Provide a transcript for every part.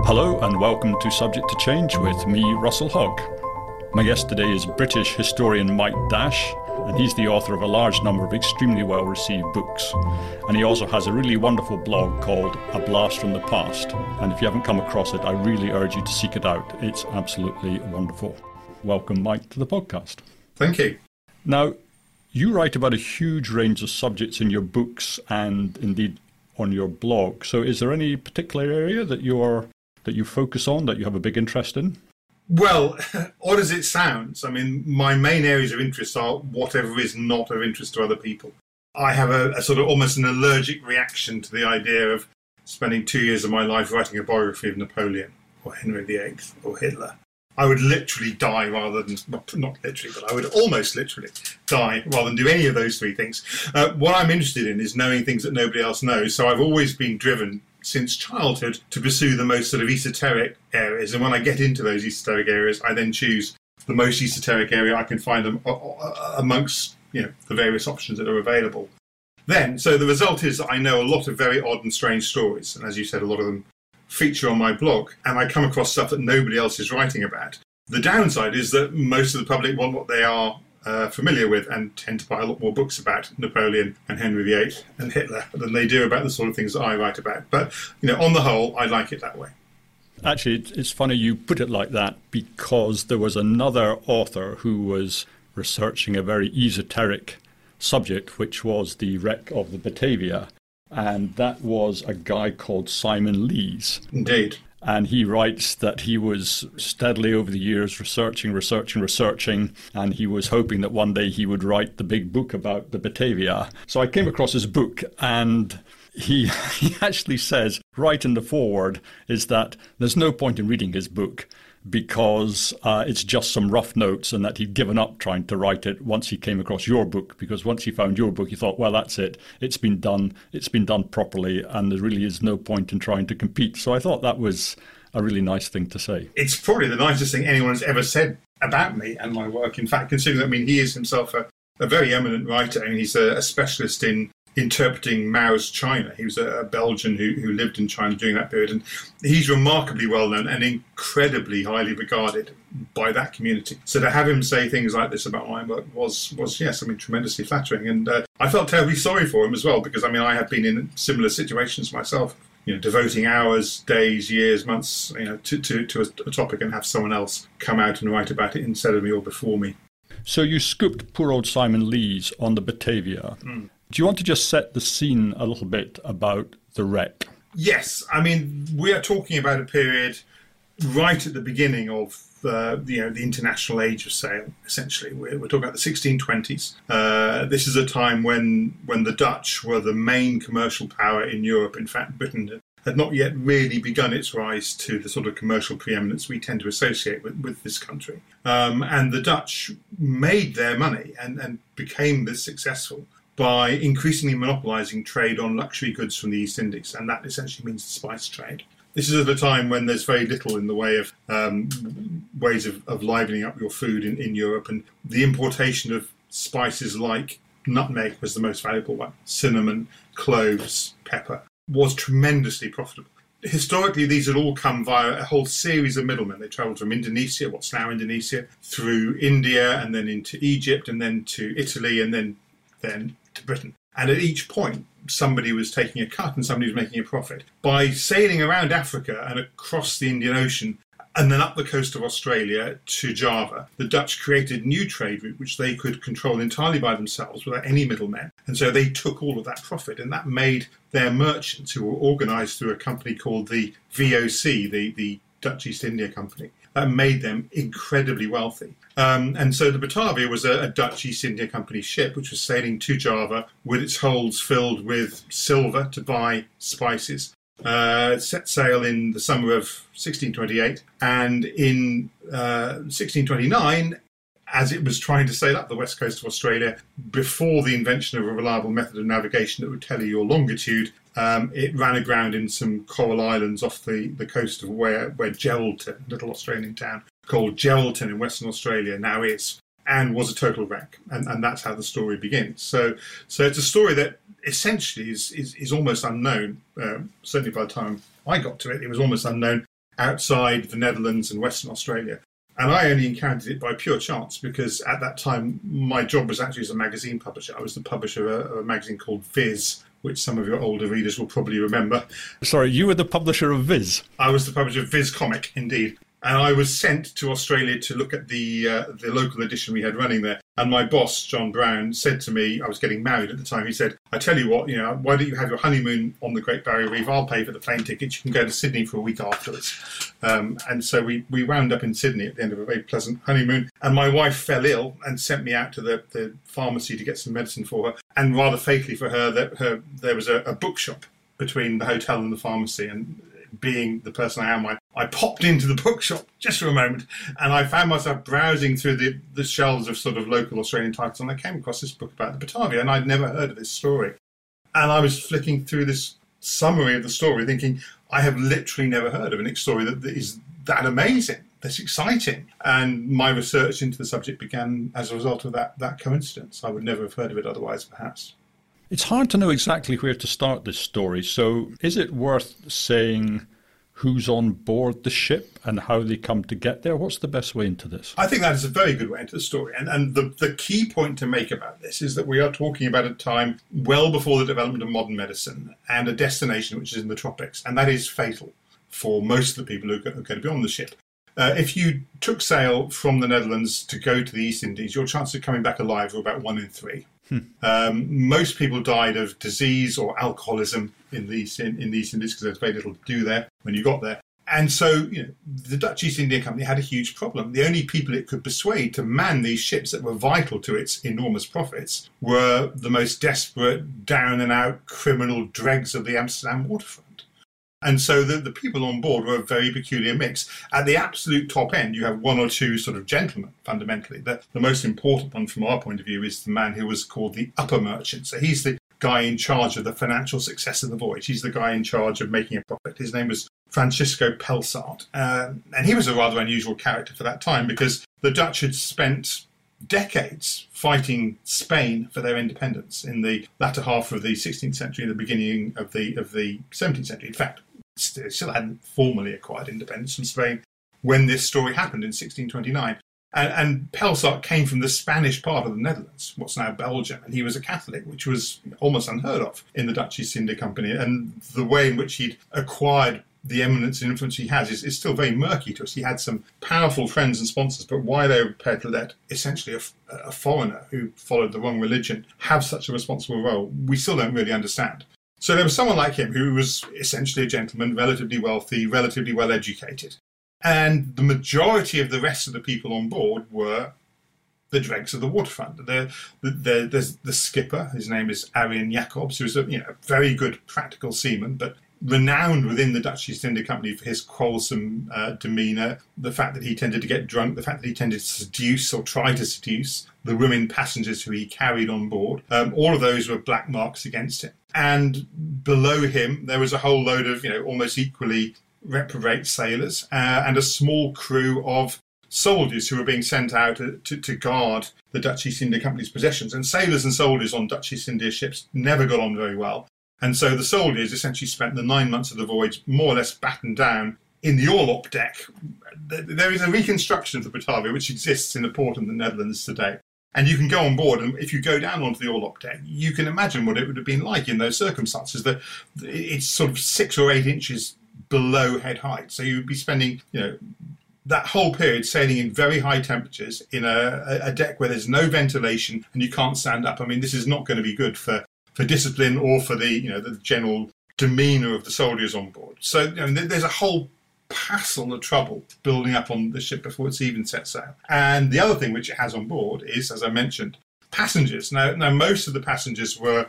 Hello and welcome to Subject to Change with me, Russell Hogg. My guest today is British historian Mike Dash, and he's the author of a large number of extremely well-received books. And he also has a really wonderful blog called A Blast from the Past. And if you haven't come across it, I really urge you to seek it out. It's absolutely wonderful. Welcome, Mike, to the podcast. Thank you. Now, you write about a huge range of subjects in your books and indeed on your blog. So is there any particular area that you focus on, that you have a big interest in? Well, odd as it sounds, I mean, my main areas of interest are whatever is not of interest to other people. I have a sort of almost an allergic reaction to the idea of spending 2 years of my life writing a biography of Napoleon or Henry VIII or Hitler. I would literally die rather than, well, not literally, but I would almost literally die rather than do any of those three things. What I'm interested in is knowing things that nobody else knows. So I've always been driven since childhood to pursue the most sort of esoteric areas. And when I get into those esoteric areas, I then choose the most esoteric area I can find them amongst, the various options that are available. So the result is that I know a lot of very odd and strange stories. And as you said, a lot of them feature on my blog, and I come across stuff that nobody else is writing about. The downside is that most of the public want what they are familiar with and tend to buy a lot more books about Napoleon and Henry VIII and Hitler than they do about the sort of things that I write about. But, on the whole, I like it that way. Actually, it's funny you put it like that, because there was another author who was researching a very esoteric subject, which was the wreck of the Batavia. And that was a guy called Simon Lees. Indeed. And he writes that he was steadily over the years researching, and he was hoping that one day he would write the big book about the Batavia. So I came across his book, and he actually says, right in the foreword, is that there's no point in reading his book because it's just some rough notes, and that he'd given up trying to write it once he came across your book, because once he found your book, he thought, well, that's it. It's been done properly, and there really is no point in trying to compete. So I thought that was a really nice thing to say. It's probably the nicest thing anyone has ever said about me and my work. In fact, considering that, he is himself a very eminent writer, and he's a specialist in interpreting Mao's China. He was a Belgian who lived in China during that period, and he's remarkably well known and incredibly highly regarded by that community. So to have him say things like this about my work was yes, tremendously flattering, and I felt terribly sorry for him as well, because I have been in similar situations myself, devoting hours, days, years, months, to a topic, and have someone else come out and write about it instead of me or before me. So you scooped poor old Simon Lees on the Batavia. Do you want to just set the scene a little bit about the wreck? Yes. We are talking about a period right at the beginning of the international age of sail, essentially. We're talking about the 1620s. This is a time when the Dutch were the main commercial power in Europe. In fact, Britain had not yet really begun its rise to the sort of commercial preeminence we tend to associate with this country. And the Dutch made their money and became this successful by increasingly monopolising trade on luxury goods from the East Indies, and that essentially means the spice trade. This is at a time when there's very little in the way of ways of livening up your food in Europe, and the importation of spices like nutmeg was the most valuable one. Cinnamon, cloves, pepper was tremendously profitable. Historically, these had all come via a whole series of middlemen. They travelled from Indonesia, what's now Indonesia, through India, and then into Egypt, and then to Italy, and then to Britain. And at each point, somebody was taking a cut and somebody was making a profit. By sailing around Africa and across the Indian Ocean, and then up the coast of Australia to Java, the Dutch created a new trade route which they could control entirely by themselves without any middlemen. And so they took all of that profit, and that made their merchants, who were organised through a company called the VOC, the Dutch East India Company, that made them incredibly wealthy. And so the Batavia was a Dutch East India Company ship which was sailing to Java with its holds filled with silver to buy spices. Set sail in the summer of 1628, and in 1629, as it was trying to sail up the west coast of Australia, before the invention of a reliable method of navigation that would tell you your longitude, it ran aground in some coral islands off the coast of where Geraldton, a little Australian town called Geraldton in Western Australia, now is, and was a total wreck. And that's how the story begins. So it's a story that essentially is almost unknown. Certainly by the time I got to it, it was almost unknown. outside the Netherlands and Western Australia. And I only encountered it by pure chance because at that time my job was actually as a magazine publisher. I was the publisher of a magazine called Viz, which some of your older readers will probably remember. Sorry, you were the publisher of Viz? I was the publisher of Viz Comic, indeed. And I was sent to Australia to look at the local edition we had running there. And my boss, John Brown, said to me, I was getting married at the time, he said, I tell you what, why don't you have your honeymoon on the Great Barrier Reef? I'll pay for the plane tickets. You can go to Sydney for a week afterwards. And so we wound up in Sydney at the end of a very pleasant honeymoon. And my wife fell ill and sent me out to the pharmacy to get some medicine for her. And rather fatally for her, there was a bookshop between the hotel and the pharmacy. And being the person I am, I popped into the bookshop just for a moment and I found myself browsing through the shelves of sort of local Australian titles, and I came across this book about the Batavia, and I'd never heard of this story. And I was flicking through this summary of the story thinking, I have literally never heard of a story that is that amazing, that's exciting. And my research into the subject began as a result of that coincidence. I would never have heard of it otherwise, perhaps. It's hard to know exactly where to start this story, so is it worth saying who's on board the ship and how they come to get there? What's the best way into this? I think that is a very good way into the story. And the key point to make about this is that we are talking about a time well before the development of modern medicine and a destination which is in the tropics, and that is fatal for most of the people who are going to be on the ship. If you took sail from the Netherlands to go to the East Indies, your chances of coming back alive were about 1 in 3. Most people died of disease or alcoholism in the East Indies because there's very little to do there when you got there. And so, the Dutch East India Company had a huge problem. The only people it could persuade to man these ships that were vital to its enormous profits were the most desperate, down-and-out criminal dregs of the Amsterdam waterfront. And so the people on board were a very peculiar mix. At the absolute top end, you have one or two sort of gentlemen, fundamentally. The most important one from our point of view is the man who was called the upper merchant. So he's the guy in charge of the financial success of the voyage. He's the guy in charge of making a profit. His name was Francisco Pelsart. And he was a rather unusual character for that time because the Dutch had spent decades fighting Spain for their independence in the latter half of the 16th century and the beginning of the 17th century. In fact, still hadn't formally acquired independence from Spain when this story happened in 1629. And Pelsart came from the Spanish part of the Netherlands, what's now Belgium, and he was a Catholic, which was almost unheard of in the Dutch East India Company. And the way in which he'd acquired the eminence and influence he has is still very murky to us. He had some powerful friends and sponsors, but why they were prepared to let essentially a foreigner who followed the wrong religion have such a responsible role, we still don't really understand. So there was someone like him who was essentially a gentleman, relatively wealthy, relatively well educated. And the majority of the rest of the people on board were the dregs of the waterfront. There's the skipper, his name is Arjen Jacobs, who was a very good practical seaman, but renowned within the Dutch East India Company for his quarrelsome demeanour, the fact that he tended to get drunk, the fact that he tended to seduce or try to seduce the women passengers who he carried on board. All of those were black marks against him. And below him, there was a whole load of, almost equally reprobate sailors and a small crew of soldiers who were being sent out to guard the Dutch East India Company's possessions. And sailors and soldiers on Dutch East India ships never got on very well. And so the soldiers essentially spent the 9 months of the voyage more or less battened down in the orlop deck. There is a reconstruction of the Batavia which exists in a port in the Netherlands today. And you can go on board, and if you go down onto the orlop deck, you can imagine what it would have been like in those circumstances. That it's sort of 6 or 8 inches below head height. So you would be spending, that whole period sailing in very high temperatures in a deck where there's no ventilation and you can't stand up. I mean, this is not going to be good for discipline or for the general demeanour of the soldiers on board. So there's a whole passel of trouble building up on the ship before it's even set sail. And the other thing which it has on board is, as I mentioned, passengers. Now most of the passengers were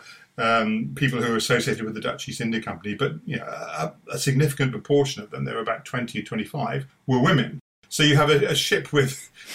people who were associated with the Dutch East India Company, but a significant proportion of them, there were about 20 or 25, were women. So you have a ship with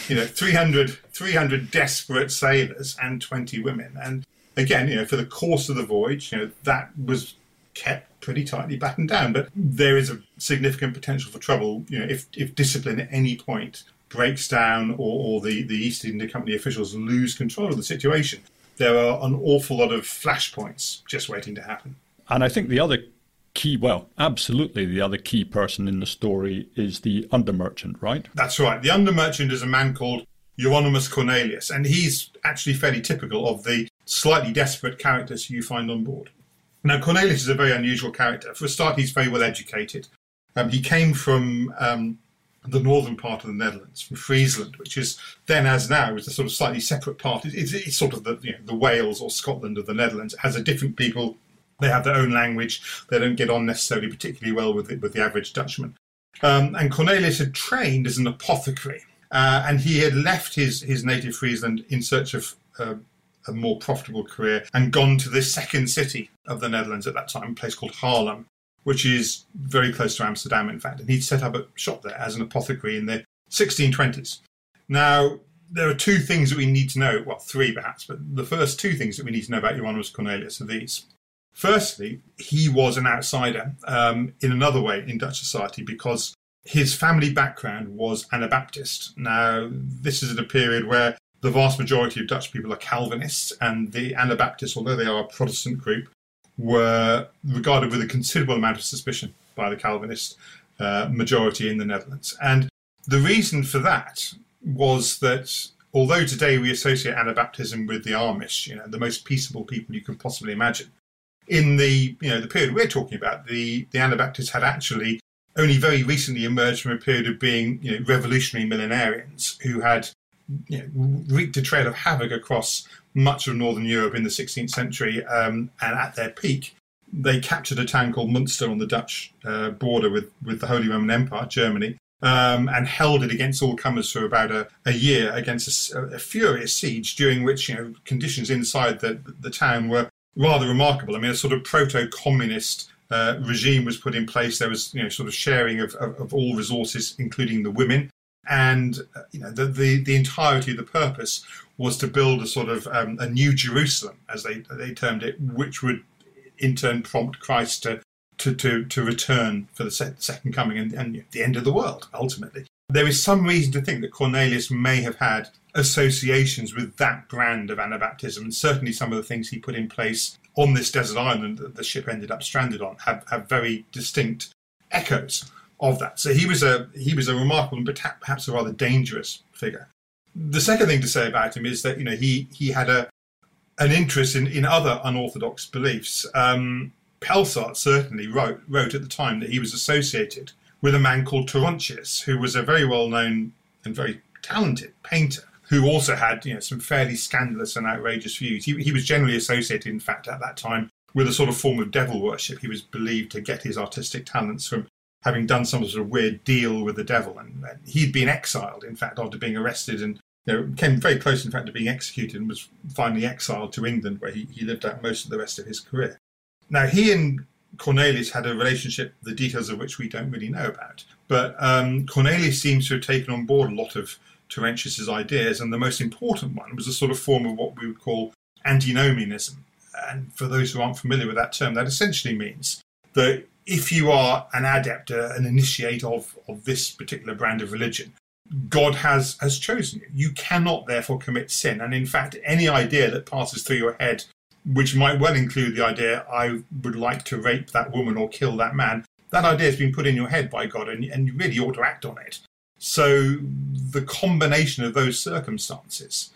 300 desperate sailors and 20 women. And again, for the course of the voyage, that was kept pretty tightly battened down. But there is a significant potential for trouble, if discipline at any point breaks down or the East India Company officials lose control of the situation. There are an awful lot of flashpoints just waiting to happen. And I think the other absolutely the other key person in the story is the undermerchant, right? That's right. The undermerchant is a man called Euonymus Cornelius, and he's actually fairly typical of the slightly desperate characters you find on board. Now, Cornelius is a very unusual character. For a start, he's very well educated. He came from the northern part of the Netherlands, from Friesland, which is then, as now, is a sort of slightly separate part. It's sort of the Wales or Scotland of the Netherlands. It has a different people. They have their own language. They don't get on necessarily particularly well with the average Dutchman. And Cornelius had trained as an apothecary, and he had left his native Friesland in search of a more profitable career and gone to the second city of the Netherlands at that time, a place called Haarlem, which is very close to Amsterdam, in fact. And he'd set up a shop there as an apothecary in the 1620s. Now, there are two things that we need to know, well, three perhaps, but the first two things that we need to know about Euonymus Cornelius are these. Firstly, he was an outsider in another way in Dutch society because his family background was Anabaptist. Now, this is at a period where the vast majority of Dutch people are Calvinists, and the Anabaptists, although they are a Protestant group, were regarded with a considerable amount of suspicion by the Calvinist majority in the Netherlands. And the reason for that was that although today we associate Anabaptism with the Amish, the most peaceable people you can possibly imagine, in the period we're talking about, the Anabaptists had actually only very recently emerged from a period of being revolutionary millenarians who had wreaked a trail of havoc across much of Northern Europe in the 16th century, and at their peak, they captured a town called Munster on the Dutch border with the Holy Roman Empire, Germany, and held it against all comers for about a year against a furious siege, during which conditions inside the town were rather remarkable. I mean, a sort of proto-communist regime was put in place. There was sort of sharing of all resources, including the women. And the entirety of the purpose was to build a sort of a new Jerusalem, as they termed it, which would in turn prompt Christ to return for the second coming and the end of the world, ultimately. There is some reason to think that Cornelius may have had associations with that brand of Anabaptism, and certainly some of the things he put in place on this desert island that the ship ended up stranded on have very distinct echoes of that. So he was a remarkable and perhaps a rather dangerous figure. The second thing to say about him is that he had an interest in other unorthodox beliefs. Pelsart certainly wrote at the time that he was associated with a man called Torontius, who was a very well-known and very talented painter, who also had some fairly scandalous and outrageous views. He was generally associated, in fact, at that time, with a sort of form of devil worship. He was believed to get his artistic talents from having done some sort of weird deal with the devil. And he'd been exiled, in fact, after being arrested, and came very close, in fact, to being executed, and was finally exiled to England, where he lived out most of the rest of his career. Now, he and Cornelius had a relationship, the details of which we don't really know about. But Cornelius seems to have taken on board a lot of Terentius's ideas, and the most important one was a sort of form of what we would call antinomianism. And for those who aren't familiar with that term, that essentially means that if you are an adept, an initiate of this particular brand of religion, God has chosen you. You cannot therefore commit sin. And in fact, any idea that passes through your head, which might well include the idea, I would like to rape that woman or kill that man, that idea has been put in your head by God, and you really ought to act on it. So the combination of those circumstances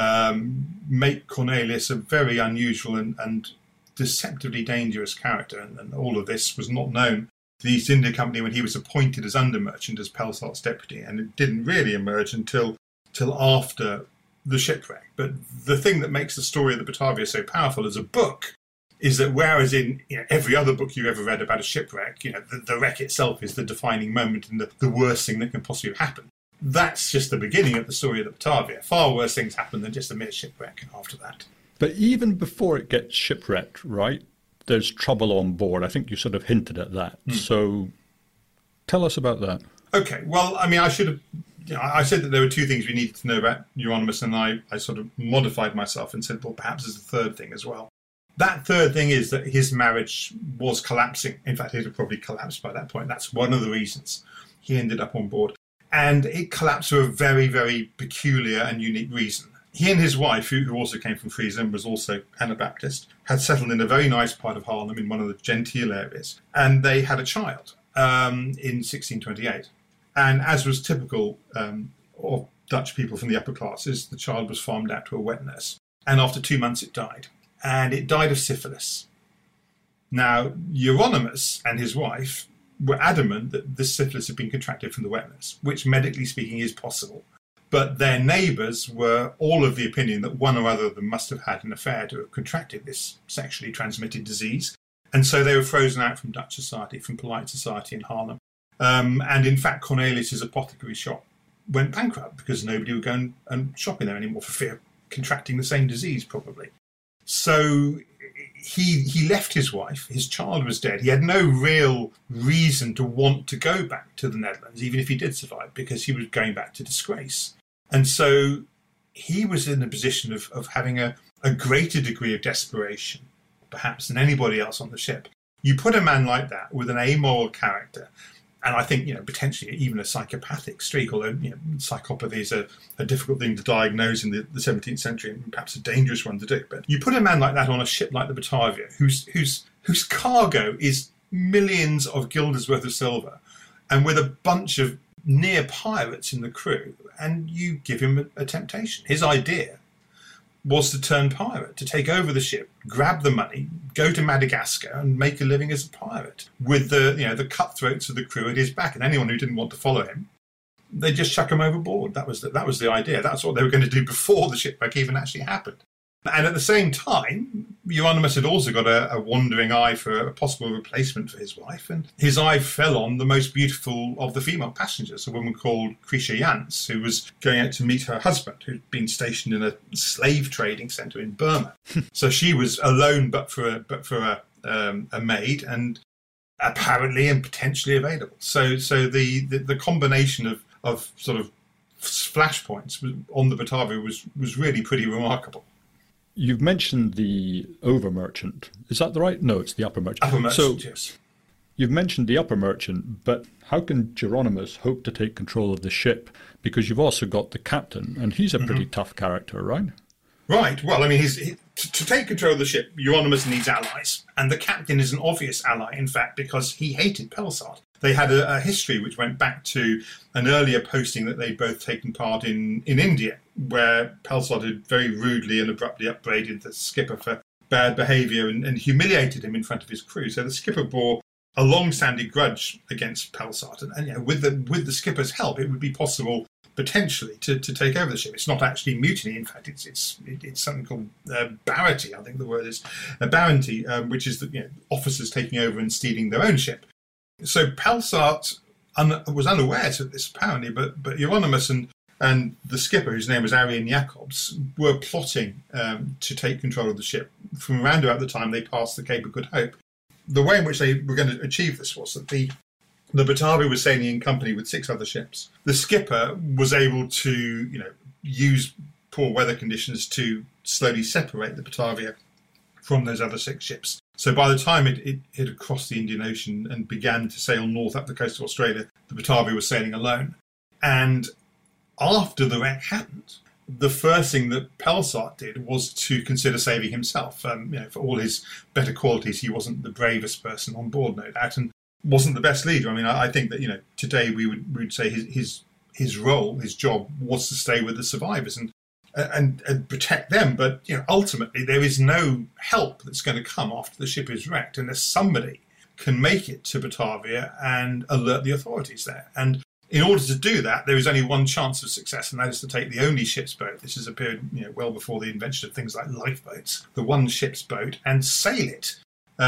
make Cornelius a very unusual and deceptively dangerous character, and all of this was not known to the East India Company when he was appointed as under-merchant, as Pelsart's deputy, and it didn't really emerge until after the shipwreck. But the thing that makes the story of the Batavia so powerful as a book is that whereas in every other book you've ever read about a shipwreck, the wreck itself is the defining moment and the worst thing that can possibly happen. That's just the beginning of the story of the Batavia. Far worse things happen than just a mere shipwreck after that. But even before it gets shipwrecked, right, there's trouble on board. I think you sort of hinted at that. So tell us about that. Okay. Well, I mean, I should have... I said that there were two things we needed to know about Euonymus, and I sort of modified myself and said, well, perhaps there's a third thing as well. That third thing is that his marriage was collapsing. In fact, it had probably collapsed by that point. That's one of the reasons he ended up on board. And it collapsed for a very, very peculiar and unique reason. He and his wife, who also came from Friesland, was also Anabaptist, had settled in a very nice part of Haarlem in one of the genteel areas, and they had a child in 1628. And as was typical of Dutch people from the upper classes, the child was farmed out to a wet nurse. And after 2 months it died. And it died of syphilis. Now, Euronymous and his wife were adamant that this syphilis had been contracted from the wet nurse, which medically speaking is possible. But their neighbours were all of the opinion that one or other of them must have had an affair to have contracted this sexually transmitted disease. And so they were frozen out from Dutch society, from polite society in Haarlem. And in fact, Cornelius's apothecary shop went bankrupt because nobody would go and shop in there anymore for fear of contracting the same disease, probably. So he left his wife. His child was dead. He had no real reason to want to go back to the Netherlands, even if he did survive, because he was going back to disgrace. And so he was in a position of having a greater degree of desperation, perhaps, than anybody else on the ship. You put a man like that with an amoral character, and I think, potentially even a psychopathic streak, although, psychopathy is a difficult thing to diagnose in the 17th century and perhaps a dangerous one to do. But you put a man like that on a ship like the Batavia, whose cargo is millions of guilders worth of silver, and with a bunch of near pirates in the crew, and you give him a temptation. His idea was to turn pirate, to take over the ship, grab the money, go to Madagascar and make a living as a pirate with the cutthroats of the crew at his back, and anyone who didn't want to follow him, they just chuck him overboard. That was the idea. That's what they were going to do before the shipwreck even actually happened. And at the same time, Euronymous had also got a wandering eye for a possible replacement for his wife, and his eye fell on the most beautiful of the female passengers, a woman called Krisha Jans, who was going out to meet her husband, who'd been stationed in a slave trading centre in Burma. So she was alone but for a maid, and apparently and potentially available. So the combination of sort of flashpoints on the Batavia was really pretty remarkable. You've mentioned the over merchant. Is that the right? No, it's the upper merchant. Upper merchant, yes. You've mentioned the upper merchant, but how can Euronymous hope to take control of the ship? Because you've also got the captain, and he's a pretty tough character, right? Right. Well, I mean, to take control of the ship, Euronymous needs allies, and the captain is an obvious ally, in fact, because he hated Pelsart. They had a history which went back to an earlier posting that they'd both taken part in India, where Pelsart had very rudely and abruptly upbraided the skipper for bad behaviour and humiliated him in front of his crew. So the skipper bore a long-standing grudge against Pelsart, and with the skipper's help, it would be possible potentially to take over the ship. It's not actually mutiny. In fact, it's something called barity. I think the word is barrenty, which is officers taking over and stealing their own ship. So Pelsart was unaware of this apparently, but Euronymous and the skipper, whose name was Arian Jacobs, were plotting to take control of the ship from around about the time they passed the Cape of Good Hope. The way in which they were going to achieve this was that the Batavia was sailing in company with 6 other ships. The skipper was able to, use poor weather conditions to slowly separate the Batavia from those other 6 ships. So by the time it had crossed the Indian Ocean and began to sail north up the coast of Australia, the Batavia was sailing alone. And after the wreck happened, the first thing that Pelsart did was to consider saving himself. For all his better qualities, he wasn't the bravest person on board, no doubt, and wasn't the best leader. I mean, I think that today we would say his role, his job, was to stay with the survivors and protect them. But ultimately, there is no help that's going to come after the ship is wrecked unless somebody can make it to Batavia and alert the authorities there. And in order to do that, there is only one chance of success, and that is to take the only ship's boat. This is a period well before the invention of things like lifeboats. The one ship's boat, and sail it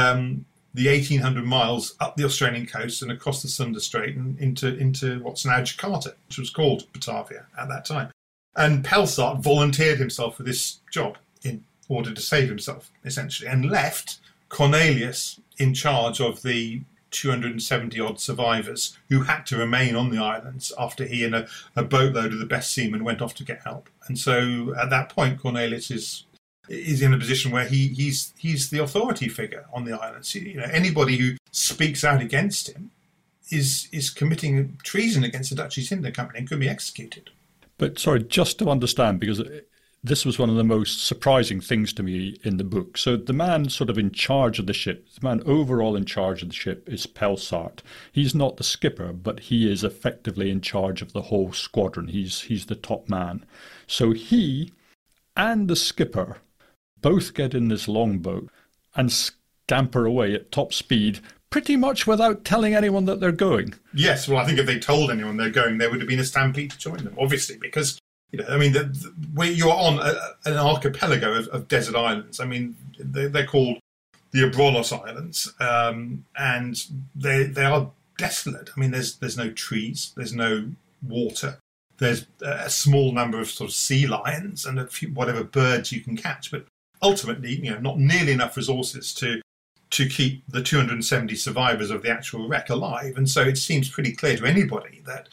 the 1,800 miles up the Australian coast and across the Sunda Strait and into what's now Jakarta, which was called Batavia at that time. And Pelsart volunteered himself for this job in order to save himself, essentially, and left Cornelius in charge of the 270-odd survivors who had to remain on the islands after he and a boatload of the best seamen went off to get help. And so at that point, Cornelius is in a position where he's the authority figure on the islands. Anybody who speaks out against him is committing treason against the Dutch East India Company and could be executed. But sorry, just to understand, because This was one of the most surprising things to me in the book. So the man sort of in charge of the ship, the man overall in charge of the ship is Pelsart. He's not the skipper, but he is effectively in charge of the whole squadron. He's the top man. So he and the skipper both get in this longboat and scamper away at top speed, pretty much without telling anyone that they're going. Yes, well, I think if they told anyone they're going, there would have been a stampede to join them, obviously, because I mean, you're on an archipelago of desert islands. I mean, they're called the Abrolhos Islands, and they are desolate. I mean, there's no trees, there's no water, there's a small number of sort of sea lions and a few whatever birds you can catch, but ultimately, not nearly enough resources to keep the 270 survivors of the actual wreck alive. And so it seems pretty clear to anybody that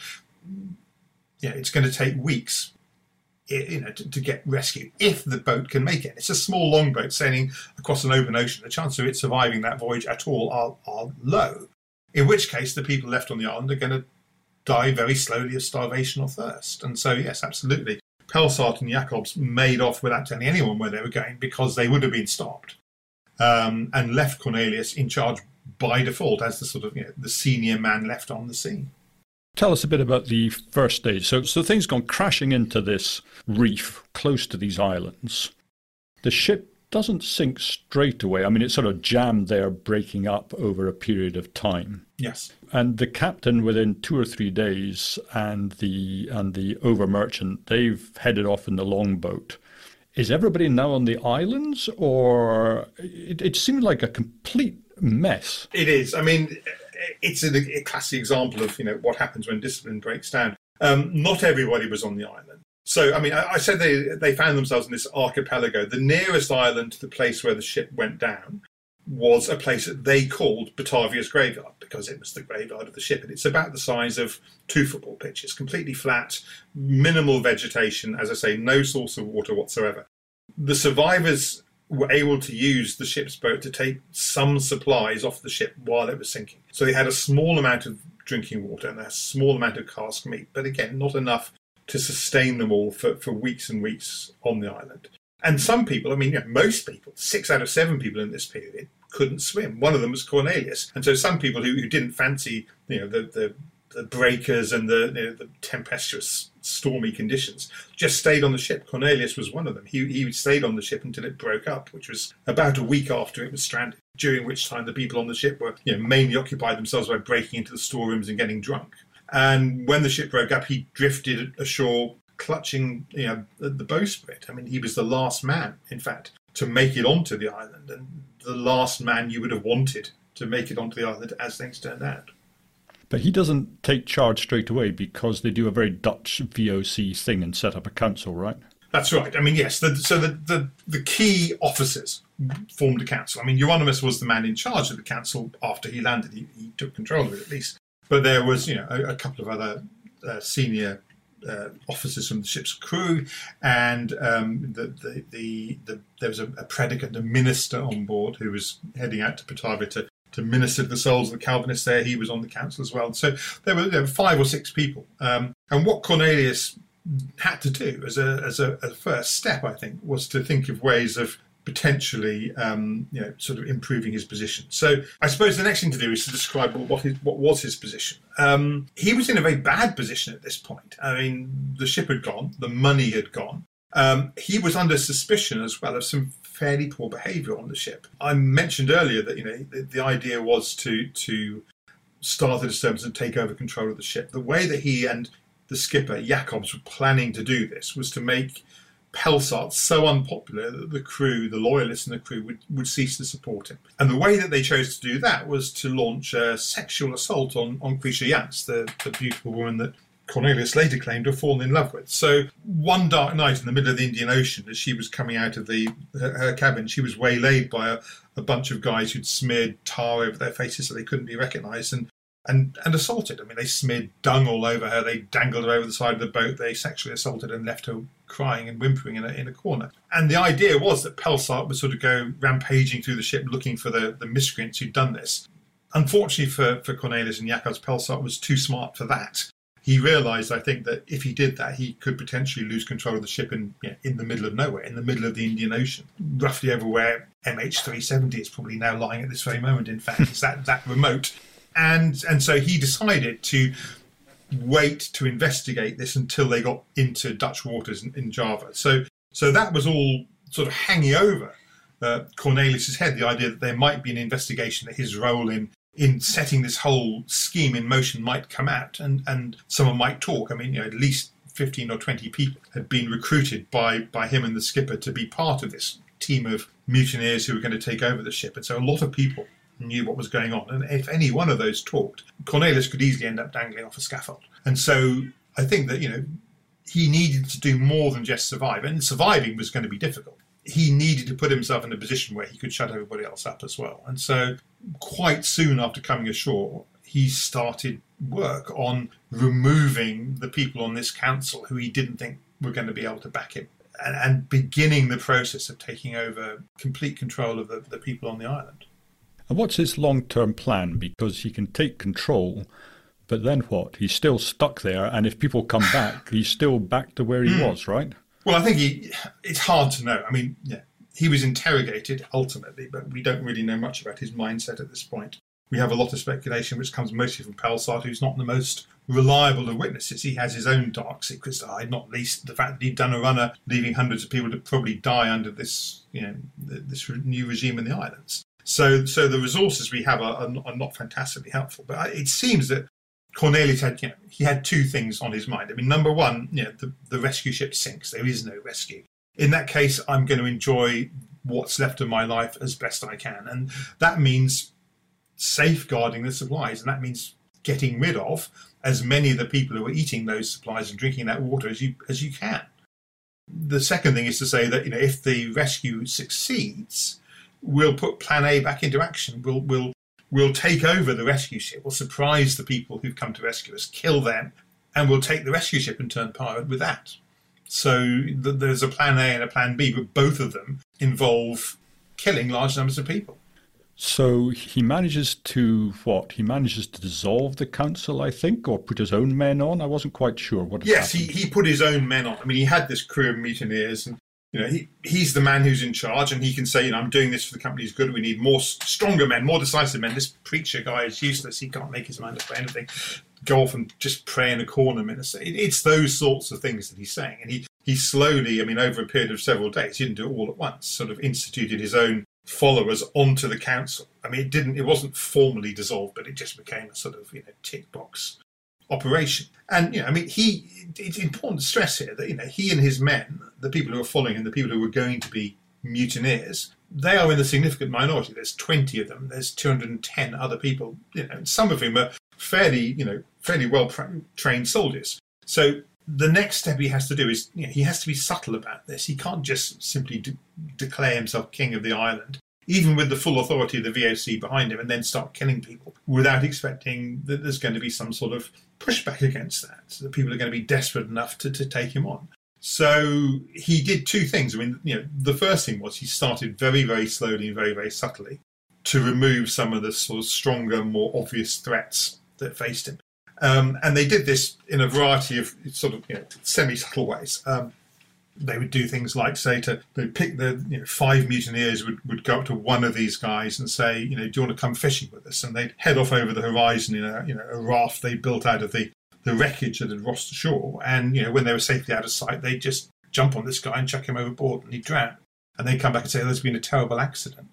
it's going to take weeks to get rescued, if the boat can make it. It's a small longboat sailing across an open ocean. The chance of it surviving that voyage at all are low, in which case the people left on the island are going to die very slowly of starvation or thirst. And so, yes, absolutely, Pelsart and Jacobs made off without telling anyone where they were going, because they would have been stopped, and left Cornelius in charge by default as the sort of the senior man left on the scene. Tell us a bit about the first stage. So things gone crashing into this reef close to these islands. The ship doesn't sink straight away. I mean, it's sort of jammed there, breaking up over a period of time. Yes. And the captain, within 2 or 3 days, and the over merchant, they've headed off in the longboat. Is everybody now on the islands, or it seems like a complete mess? It is. I mean, it's a classic example of what happens when discipline breaks down. Not everybody was on the island. So, I mean, I said they found themselves in this archipelago. The nearest island to the place where the ship went down was a place that they called Batavia's Graveyard, because it was the graveyard of the ship. And it's about the size of 2 football pitches, completely flat, minimal vegetation, as I say, no source of water whatsoever. The survivors were able to use the ship's boat to take some supplies off the ship while it was sinking. So they had a small amount of drinking water and a small amount of cask meat, but again, not enough to sustain them all for weeks and weeks on the island. And some people, I mean, most people, 6 out of 7 people in this period, couldn't swim. One of them was Cornelius. And so some people who didn't fancy, the breakers and the tempestuous, stormy conditions just stayed on the ship. Cornelius was one of them. He stayed on the ship until it broke up, which was about a week after it was stranded, during which time the people on the ship were mainly occupied themselves by breaking into the storerooms and getting drunk. And when the ship broke up, he drifted ashore clutching the bowsprit. I mean, he was the last man, in fact, to make it onto the island, and the last man you would have wanted to make it onto the island, as things turned out. But he doesn't take charge straight away, because they do a very Dutch VOC thing and set up a council, right? That's right. I mean, yes. So the key officers formed a council. I mean, Euronymous was the man in charge of the council after he landed. He took control of it, at least. But there was, a couple of other senior officers from the ship's crew, and there was a predicant, a minister on board, who was heading out to Batavia to minister to the souls of the Calvinists there. He was on the council as well. So there were 5 or 6 people. And what Cornelius had to do as a first step, I think, was to think of ways of potentially, sort of improving his position. So I suppose the next thing to do is to describe what was his position. He was in a very bad position at this point. I mean, the ship had gone, the money had gone. He was under suspicion as well of some fairly poor behaviour on the ship. I mentioned earlier that the idea was to start the disturbance and take over control of the ship. The way that he and the skipper Jacobs were planning to do this was to make Pelsart so unpopular that the crew, the loyalists in the crew, would cease to support him. And the way that they chose to do that was to launch a sexual assault on Grisha Jans, the beautiful woman that Cornelius later claimed to have fallen in love with. So one dark night in the middle of the Indian Ocean, as she was coming out of her cabin, she was waylaid by a bunch of guys who'd smeared tar over their faces so they couldn't be recognised and assaulted. I mean, they smeared dung all over her, they dangled her over the side of the boat, they sexually assaulted and left her crying and whimpering in a corner. And the idea was that Pelsart would sort of go rampaging through the ship looking for the miscreants who'd done this. Unfortunately for Cornelius and Jacobs, Pelsart was too smart for that. he realised, I think, that if he did that, he could potentially lose control of the ship in the middle of nowhere, in the middle of the Indian Ocean, roughly over where MH370 is probably now lying at this very moment. In fact, it's that remote. And so he decided to wait to investigate this until they got into Dutch waters in Java. So that was all sort of hanging over Cornelius's head, the idea that there might be an investigation, that his role in setting this whole scheme in motion might come out, and someone might talk. I mean, at least 15 or 20 people had been recruited by him and the skipper to be part of this team of mutineers who were going to take over the ship. And so a lot of people knew what was going on. And if any one of those talked, Cornelius could easily end up dangling off a scaffold. And so I think that, he needed to do more than just survive. And surviving was going to be difficult. He needed to put himself in a position where he could shut everybody else up as well. And so quite soon after coming ashore, he started work on removing the people on this council who he didn't think were going to be able to back him, and beginning the process of taking over complete control of the people on the island. And what's his long-term plan? Because he can take control, but then what? He's still stuck there, and if people come back, he's still back to where he was, right? Well, I think it's hard to know. I mean, he was interrogated ultimately, but we don't really know much about his mindset at this point. We have a lot of speculation, which comes mostly from Pelsart, who's not the most reliable of witnesses. He has his own dark secrets to hide, not least the fact that he'd done a runner, leaving hundreds of people to probably die under this, this new regime in the islands. So the resources we have are not fantastically helpful. But it seems that Cornelius had two things on his mind. I mean, number one, the rescue ship sinks. There is no rescue. In that case, I'm going to enjoy what's left of my life as best I can. And that means safeguarding the supplies. And that means getting rid of as many of the people who are eating those supplies and drinking that water as you can. The second thing is to say that, if the rescue succeeds, we'll put Plan A back into action. We'll take over the rescue ship. We'll surprise the people who've come to rescue us, kill them, and we'll take the rescue ship and turn pirate with that. So there's a Plan A and a Plan B, but both of them involve killing large numbers of people. So he manages to what? He manages to dissolve the council, I think, or put his own men on? I wasn't quite sure what had happened. Yes, he put his own men on. I mean, he had this crew of mutineers, and he's the man who's in charge, and he can say, I'm doing this for the company's good. We need more stronger men, more decisive men. This preacher guy is useless. He can't make his mind up for anything. Go off and just pray in a corner, minister. It's those sorts of things that he's saying. And he slowly, over a period of several days, he didn't do it all at once, sort of instituted his own followers onto the council. I mean, it wasn't formally dissolved, but it just became a sort of, tick box operation. And, it's important to stress here that, he and his men, the people who are following him, the people who were going to be mutineers, they are in the significant minority. There's 20 of them. There's 210 other people, some of whom are fairly well trained soldiers. So the next step he has to do is, he has to be subtle about this. He can't just simply declare himself king of the island, even with the full authority of the VOC behind him, and then start killing people without expecting that there's going to be some sort of pushback against that, so that people are going to be desperate enough to take him on. So he did two things. The first thing was he started very, very slowly and very, very subtly to remove some of the sort of stronger, more obvious threats that faced him. And they did this in a variety of sort of semi-subtle ways. They would do things like they'd pick the 5 mutineers would go up to one of these guys and say, do you want to come fishing with us? And they'd head off over the horizon in a raft they built out of the wreckage that had washed ashore. And when they were safely out of sight, they'd just jump on this guy and chuck him overboard, and he'd drown. And they'd come back and say, there's been a terrible accident.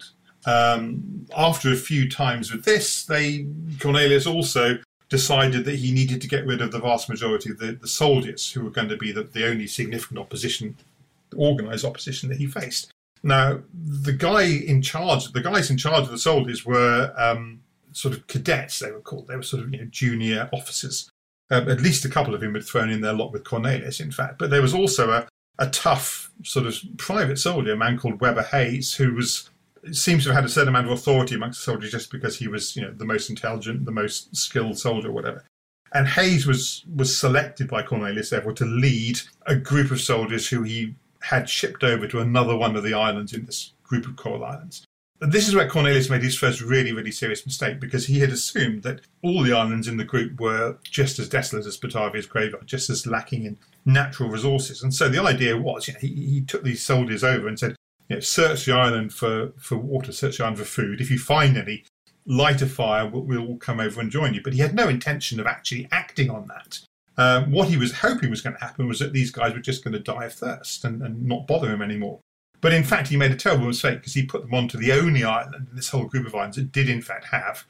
After a few times with this, Cornelius also decided that he needed to get rid of the vast majority of the soldiers who were going to be the only significant organised opposition that he faced. Now, the guys in charge of the soldiers were sort of cadets, they were called. They were sort of junior officers. At least a couple of them had thrown in their lot with Cornelius, in fact. But there was also a tough sort of private soldier, a man called Weber Hayes, who seems to have had a certain amount of authority amongst the soldiers just because he was, the most intelligent, the most skilled soldier, or whatever. And Hayes was selected by Cornelius, therefore, to lead a group of soldiers who he had shipped over to another one of the islands in this group of coral islands. This is where Cornelius made his first really, really serious mistake, because he had assumed that all the islands in the group were just as desolate as Batavia's graveyard, just as lacking in natural resources. And so the idea was, he took these soldiers over and said, search the island for water, search the island for food. If you find any, light a fire, we'll all come over and join you. But he had no intention of actually acting on that. What he was hoping was going to happen was that these guys were just going to die of thirst and not bother him anymore. But in fact, he made a terrible mistake, because he put them onto the only island in this whole group of islands that did in fact have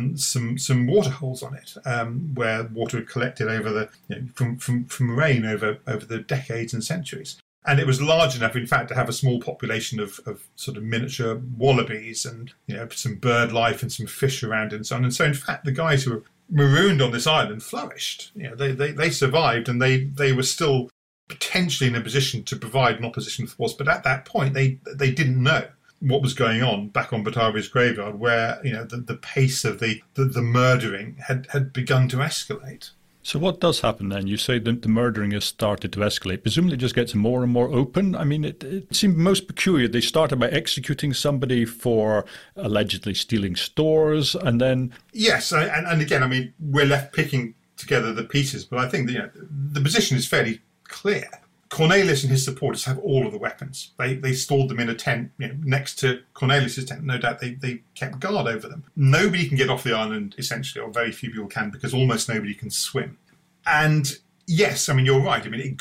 some water holes on it, where water had collected over from rain over the decades and centuries. And it was large enough, in fact, to have a small population of sort of miniature wallabies and some bird life and some fish around and so on. And so, in fact, the guys who were marooned on this island flourished. They survived, and they were still potentially in a position to provide an opposition force, but at that point they didn't know what was going on back on Batavia's graveyard, where the pace of the murdering had begun to escalate. So what does happen then? You say that the murdering has started to escalate. Presumably it just gets more and more open. I mean, it seemed most peculiar. They started by executing somebody for allegedly stealing stores, and then... Yes, and again, I mean, we're left picking together the pieces, but I think that, the position is fairly clear. Cornelius and his supporters have all of the weapons. They stored them in a tent next to Cornelius's tent. No doubt they kept guard over them. Nobody can get off the island, essentially, or very few people can, because almost nobody can swim. And yes, I mean, you're right. I mean,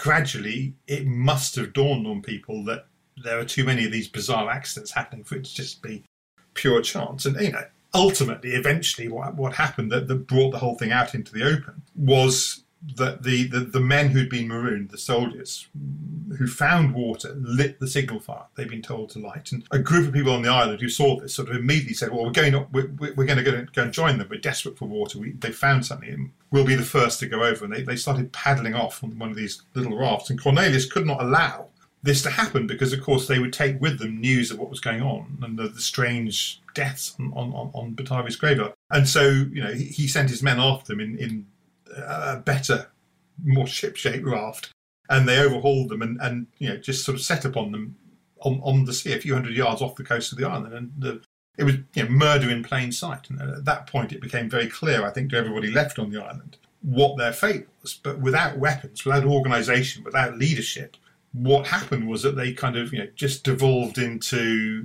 it must have dawned on people that there are too many of these bizarre accidents happening for it to just be pure chance. And, ultimately, eventually, what happened that brought the whole thing out into the open was that the men who'd been marooned, the soldiers who found water, lit the signal fire they'd been told to light. And a group of people on the island who saw this sort of immediately said, well, we're going to go and join them. We're desperate for water. They found something, and we'll be the first to go over. And they started paddling off on one of these little rafts. And Cornelius could not allow this to happen, because, of course, they would take with them news of what was going on and the strange deaths on Batavia's graveyard. And so, he sent his men after them in a better, more ship-shaped raft, and they overhauled them and just sort of set upon them on the sea a few hundred yards off the coast of the island. And it was murder in plain sight. And at that point, it became very clear, I think, to everybody left on the island what their fate was. But without weapons, without organisation, without leadership, what happened was that they kind of just devolved into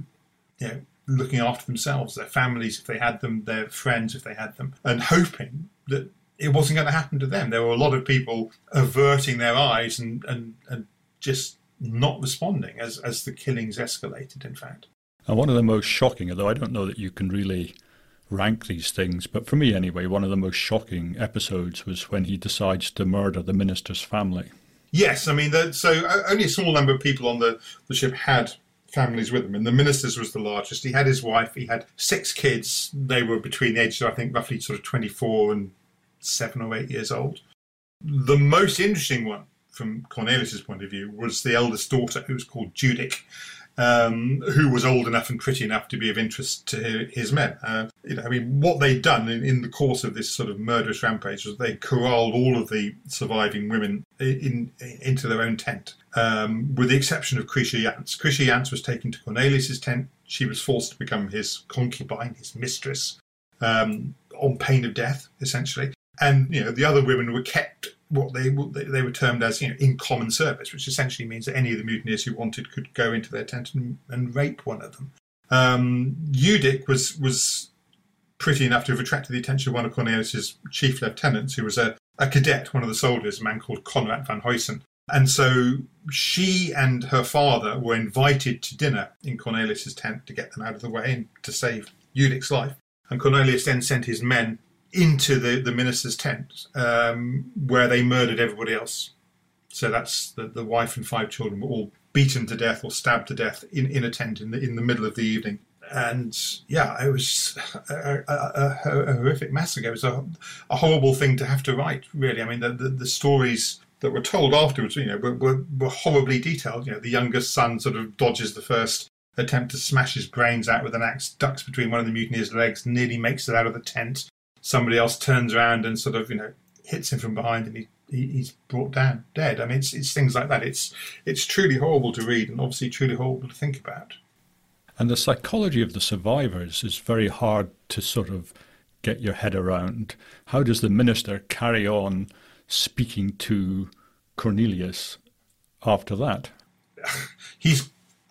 looking after themselves, their families if they had them, their friends if they had them, and hoping that it wasn't going to happen to them. There were a lot of people averting their eyes and just not responding as the killings escalated, in fact. And one of the most shocking, although I don't know that you can really rank these things, but for me anyway, one of the most shocking episodes was when he decides to murder the minister's family. Yes, I mean, so only a small number of people on the ship had families with him, and the minister's was the largest. He had his wife, he had 6 kids. They were between the ages of, I think, roughly sort of 24 and 7 or 8 years old. The most interesting one from Cornelius's point of view was the eldest daughter, who was called Judic, who was old enough and pretty enough to be of interest to his men. What they'd done in the course of this sort of murderous rampage was they corralled all of the surviving women into their own tent, with the exception of Krisha Jans. Krisha Jans was taken to Cornelius's tent. She was forced to become his concubine, his mistress, on pain of death, essentially. And the other women were kept what they were termed as in common service, which essentially means that any of the mutineers who wanted could go into their tent and rape one of them. Judic was pretty enough to have attracted the attention of one of Cornelius's chief lieutenants, who was a cadet, one of the soldiers, a man called Conrad van Huysen. And so she and her father were invited to dinner in Cornelius's tent to get them out of the way and to save Judic's life. And Cornelius then sent his men into the minister's tent, where they murdered everybody else. So that's the wife and 5 children were all beaten to death or stabbed to death in a tent in the middle of the evening. And it was a horrific massacre. It was a horrible thing to have to write, really. I mean, the stories that were told afterwards, were horribly detailed. The youngest son sort of dodges the first attempt to smash his brains out with an axe, ducks between one of the mutineers' legs, nearly makes it out of the tent. Somebody else turns around and sort of, hits him from behind, and he's brought down dead. I mean, it's things like that. It's truly horrible to read, and obviously truly horrible to think about. And the psychology of the survivors is very hard to sort of get your head around. How does the minister carry on speaking to Cornelius after that? He's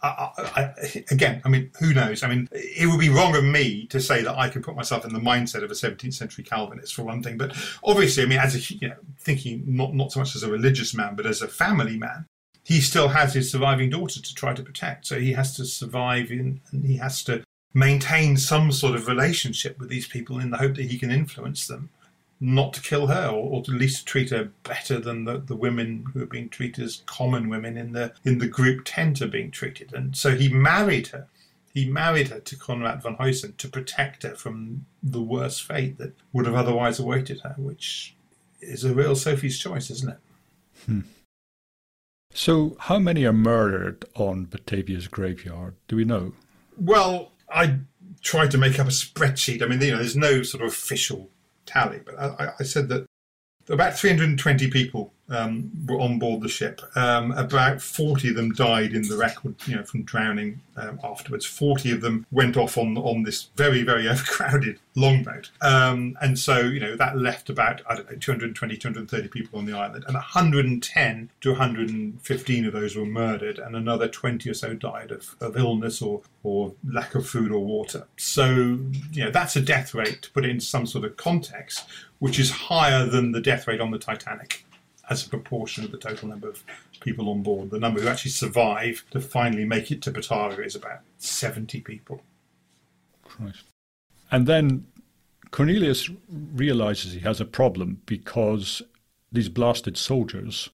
again, I mean, who knows? I mean, it would be wrong of me to say that I can put myself in the mindset of a 17th century Calvinist, for one thing. But obviously, I mean, as a, thinking not so much as a religious man, but as a family man, he still has his surviving daughter to try to protect. So he has to survive and he has to maintain some sort of relationship with these people in the hope that he can influence them not to kill her, or at least treat her better than the women who are being treated as common women in the group 10 are being treated. And so he married her. He married her to Conrad von Huyssen to protect her from the worst fate that would have otherwise awaited her, which is a real Sophie's choice, isn't it? So how many are murdered on Batavia's graveyard? Do we know? Well, I tried to make up a spreadsheet. I mean, there's no sort of official tally, but I said that about 320 people were on board the ship. About 40 of them died in the record, from drowning afterwards. 40 of them went off on this very, very overcrowded longboat. And so, that left about, 220, 230 people on the island. And 110 to 115 of those were murdered, and another 20 or so died of illness or lack of food or water. So, that's a death rate, to put it into some sort of context, which is higher than the death rate on the Titanic as a proportion of the total number of people on board. The number who actually survive to finally make it to Batavia is about 70 people. Christ. And then Cornelius realizes he has a problem because these blasted soldiers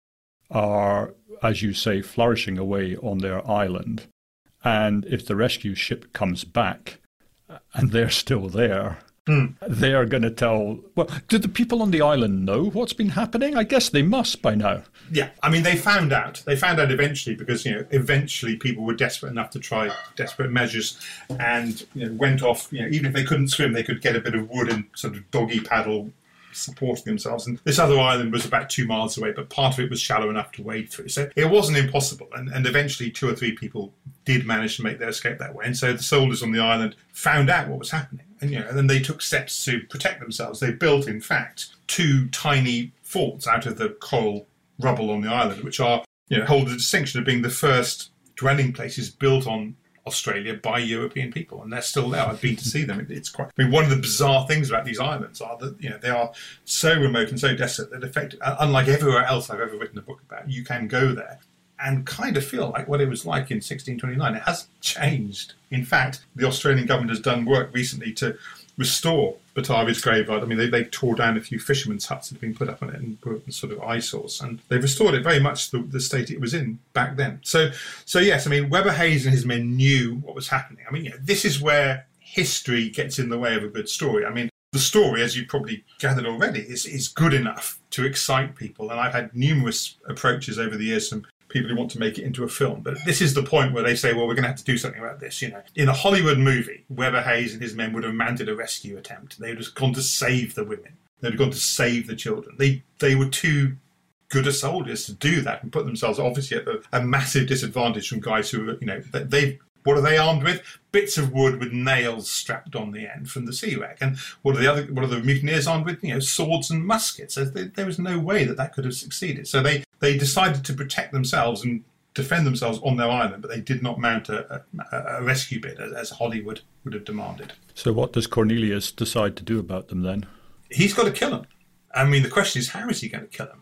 are, as you say, flourishing away on their island. And if the rescue ship comes back and they're still there, they are going to tell... Well, do the people on the island know what's been happening? I guess they must by now. Yeah, I mean, they found out. They found out eventually because, eventually people were desperate enough to try desperate measures and went off. Even if they couldn't swim, they could get a bit of wood and sort of doggy paddle supporting themselves. And this other island was about 2 miles away, but part of it was shallow enough to wade through. So it wasn't impossible. And eventually 2 or 3 people did manage to make their escape that way. And so the soldiers on the island found out what was happening. And, and then they took steps to protect themselves. They built, in fact, 2 tiny forts out of the coral rubble on the island, which are, hold the distinction of being the first dwelling places built on Australia by European people, and they're still there. I've been to see them. It's quite. I mean, one of the bizarre things about these islands are that they are so remote and so desolate that, effectively, unlike everywhere else I've ever written a book about, you can go there and kind of feel like what it was like in 1629. It hasn't changed. In fact, the Australian government has done work recently to restore Batavia's graveyard. I mean, they tore down a few fishermen's huts that had been put up on it and put sort of eyesores, and they've restored it very much the state it was in back then. So yes, I mean, Webber Hayes and his men knew what was happening. I mean, this is where history gets in the way of a good story. I mean, the story, as you probably gathered already, is good enough to excite people, and I've had numerous approaches over the years from people who want to make it into a film. But this is the point where they say, well, we're going to have to do something about this. In a Hollywood movie, Webber Hayes and his men would have mounted a rescue attempt. They would have gone to save the women. They would have gone to save the children. They were too good a soldiers to do that and put themselves obviously at a massive disadvantage from guys who are, what are they armed with? Bits of wood with nails strapped on the end from the sea wreck. And what are the mutineers armed with? Swords and muskets. So there was no way that could have succeeded. So they decided to protect themselves and defend themselves on their island, but they did not mount a rescue bid as Hollywood would have demanded. So what does Cornelius decide to do about them then? He's got to kill them. I mean, the question is, how is he going to kill them?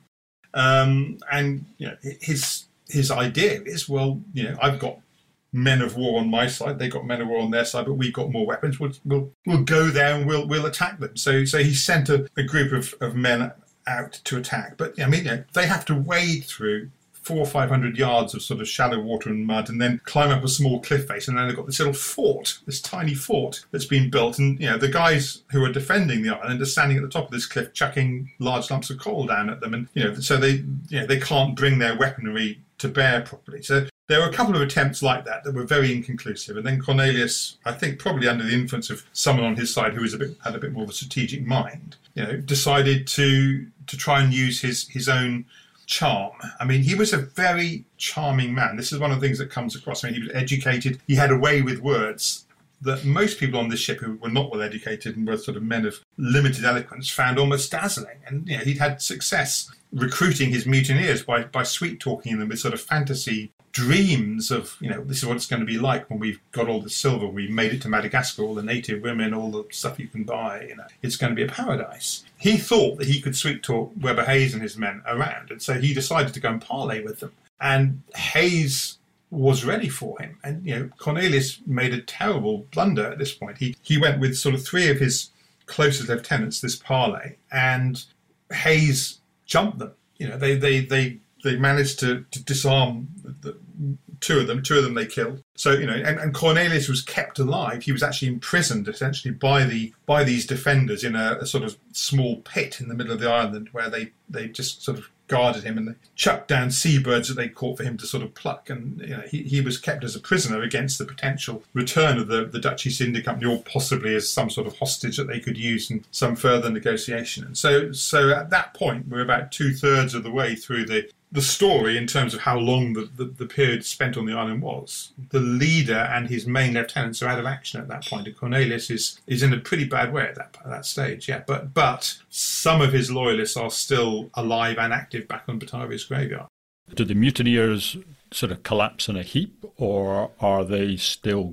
And his idea is, well, I've got men of war on my side, they got men of war on their side, but we've got more weapons. We'll go there and we'll attack them. So he sent a group of men out to attack. But I mean, they have to wade through 400 or 500 yards of sort of shallow water and mud, and then climb up a small cliff face, and then they've got this little fort, this tiny fort that's been built, and the guys who are defending the island are standing at the top of this cliff, chucking large lumps of coal down at them, and so they can't bring their weaponry to bear properly. So there were a couple of attempts like that were very inconclusive, and then Cornelius, I think probably under the influence of someone on his side who had a bit more of a strategic mind, decided to try and use his own charm. I mean, he was a very charming man. This is one of the things that comes across. I mean, he was educated. He had a way with words that most people on this ship who were not well educated and were sort of men of limited eloquence found almost dazzling. And he'd had success recruiting his mutineers by sweet talking them with sort of fantasy dreams of, this is what it's going to be like when we've got all the silver, we've made it to Madagascar, all the native women, all the stuff you can buy, it's going to be a paradise. He thought that he could sweet talk Webber Hayes and his men around, and so he decided to go and parley with them. And Hayes was ready for him. And, Cornelius made a terrible blunder at this point. He went with sort of 3 of his closest lieutenants, this parley, and Hayes jumped them. They managed to disarm the 2 of them. 2 of them they killed. So, and Cornelius was kept alive. He was actually imprisoned essentially by these defenders in a sort of small pit in the middle of the island where they just sort of guarded him, and they chucked down seabirds that they caught for him to sort of pluck. And he was kept as a prisoner against the potential return of the Dutch East India Company, or possibly as some sort of hostage that they could use in some further negotiation. And so at that point, we're about 2/3 of the way through the story in terms of how long the period spent on the island was. The leader and his main lieutenants are out of action at that point, and Cornelius is in a pretty bad way at that stage. Yeah, but some of his loyalists are still alive and active back on Batavia's graveyard. Do the mutineers sort of collapse in a heap, or are they still?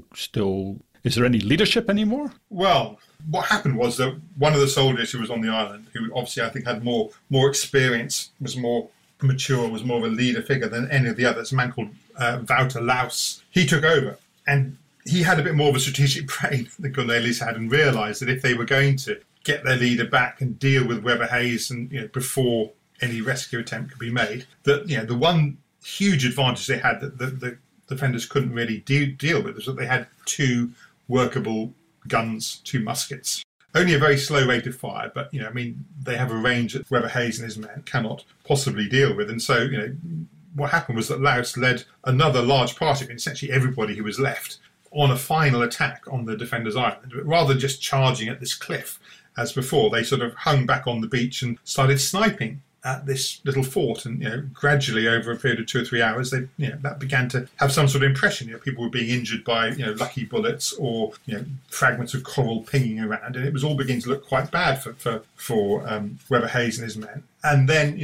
Is there any leadership anymore? Well, what happened was that one of the soldiers who was on the island, who obviously I think had more experience, was more mature, was more of a leader figure than any of the others, a man called Wouter Laus. He took over, and he had a bit more of a strategic brain than Cornelius had, and realised that if they were going to get their leader back and deal with Webber Hayes and before any rescue attempt could be made, that the one huge advantage they had that the defenders couldn't really deal with was that they had 2 workable guns, 2 muskets. Only a very slow rate of fire, but, they have a range that Webber Hayes and his men cannot possibly deal with. And so, what happened was that Laus led another large party, essentially everybody who was left, on a final attack on the defenders' island. But rather than just charging at this cliff as before, they sort of hung back on the beach and started sniping at this little fort, and gradually over a period of 2 or 3 hours, they that began to have some sort of impression. People were being injured by lucky bullets or fragments of coral pinging around, and it was all beginning to look quite bad for Webber Hayes and his men. And then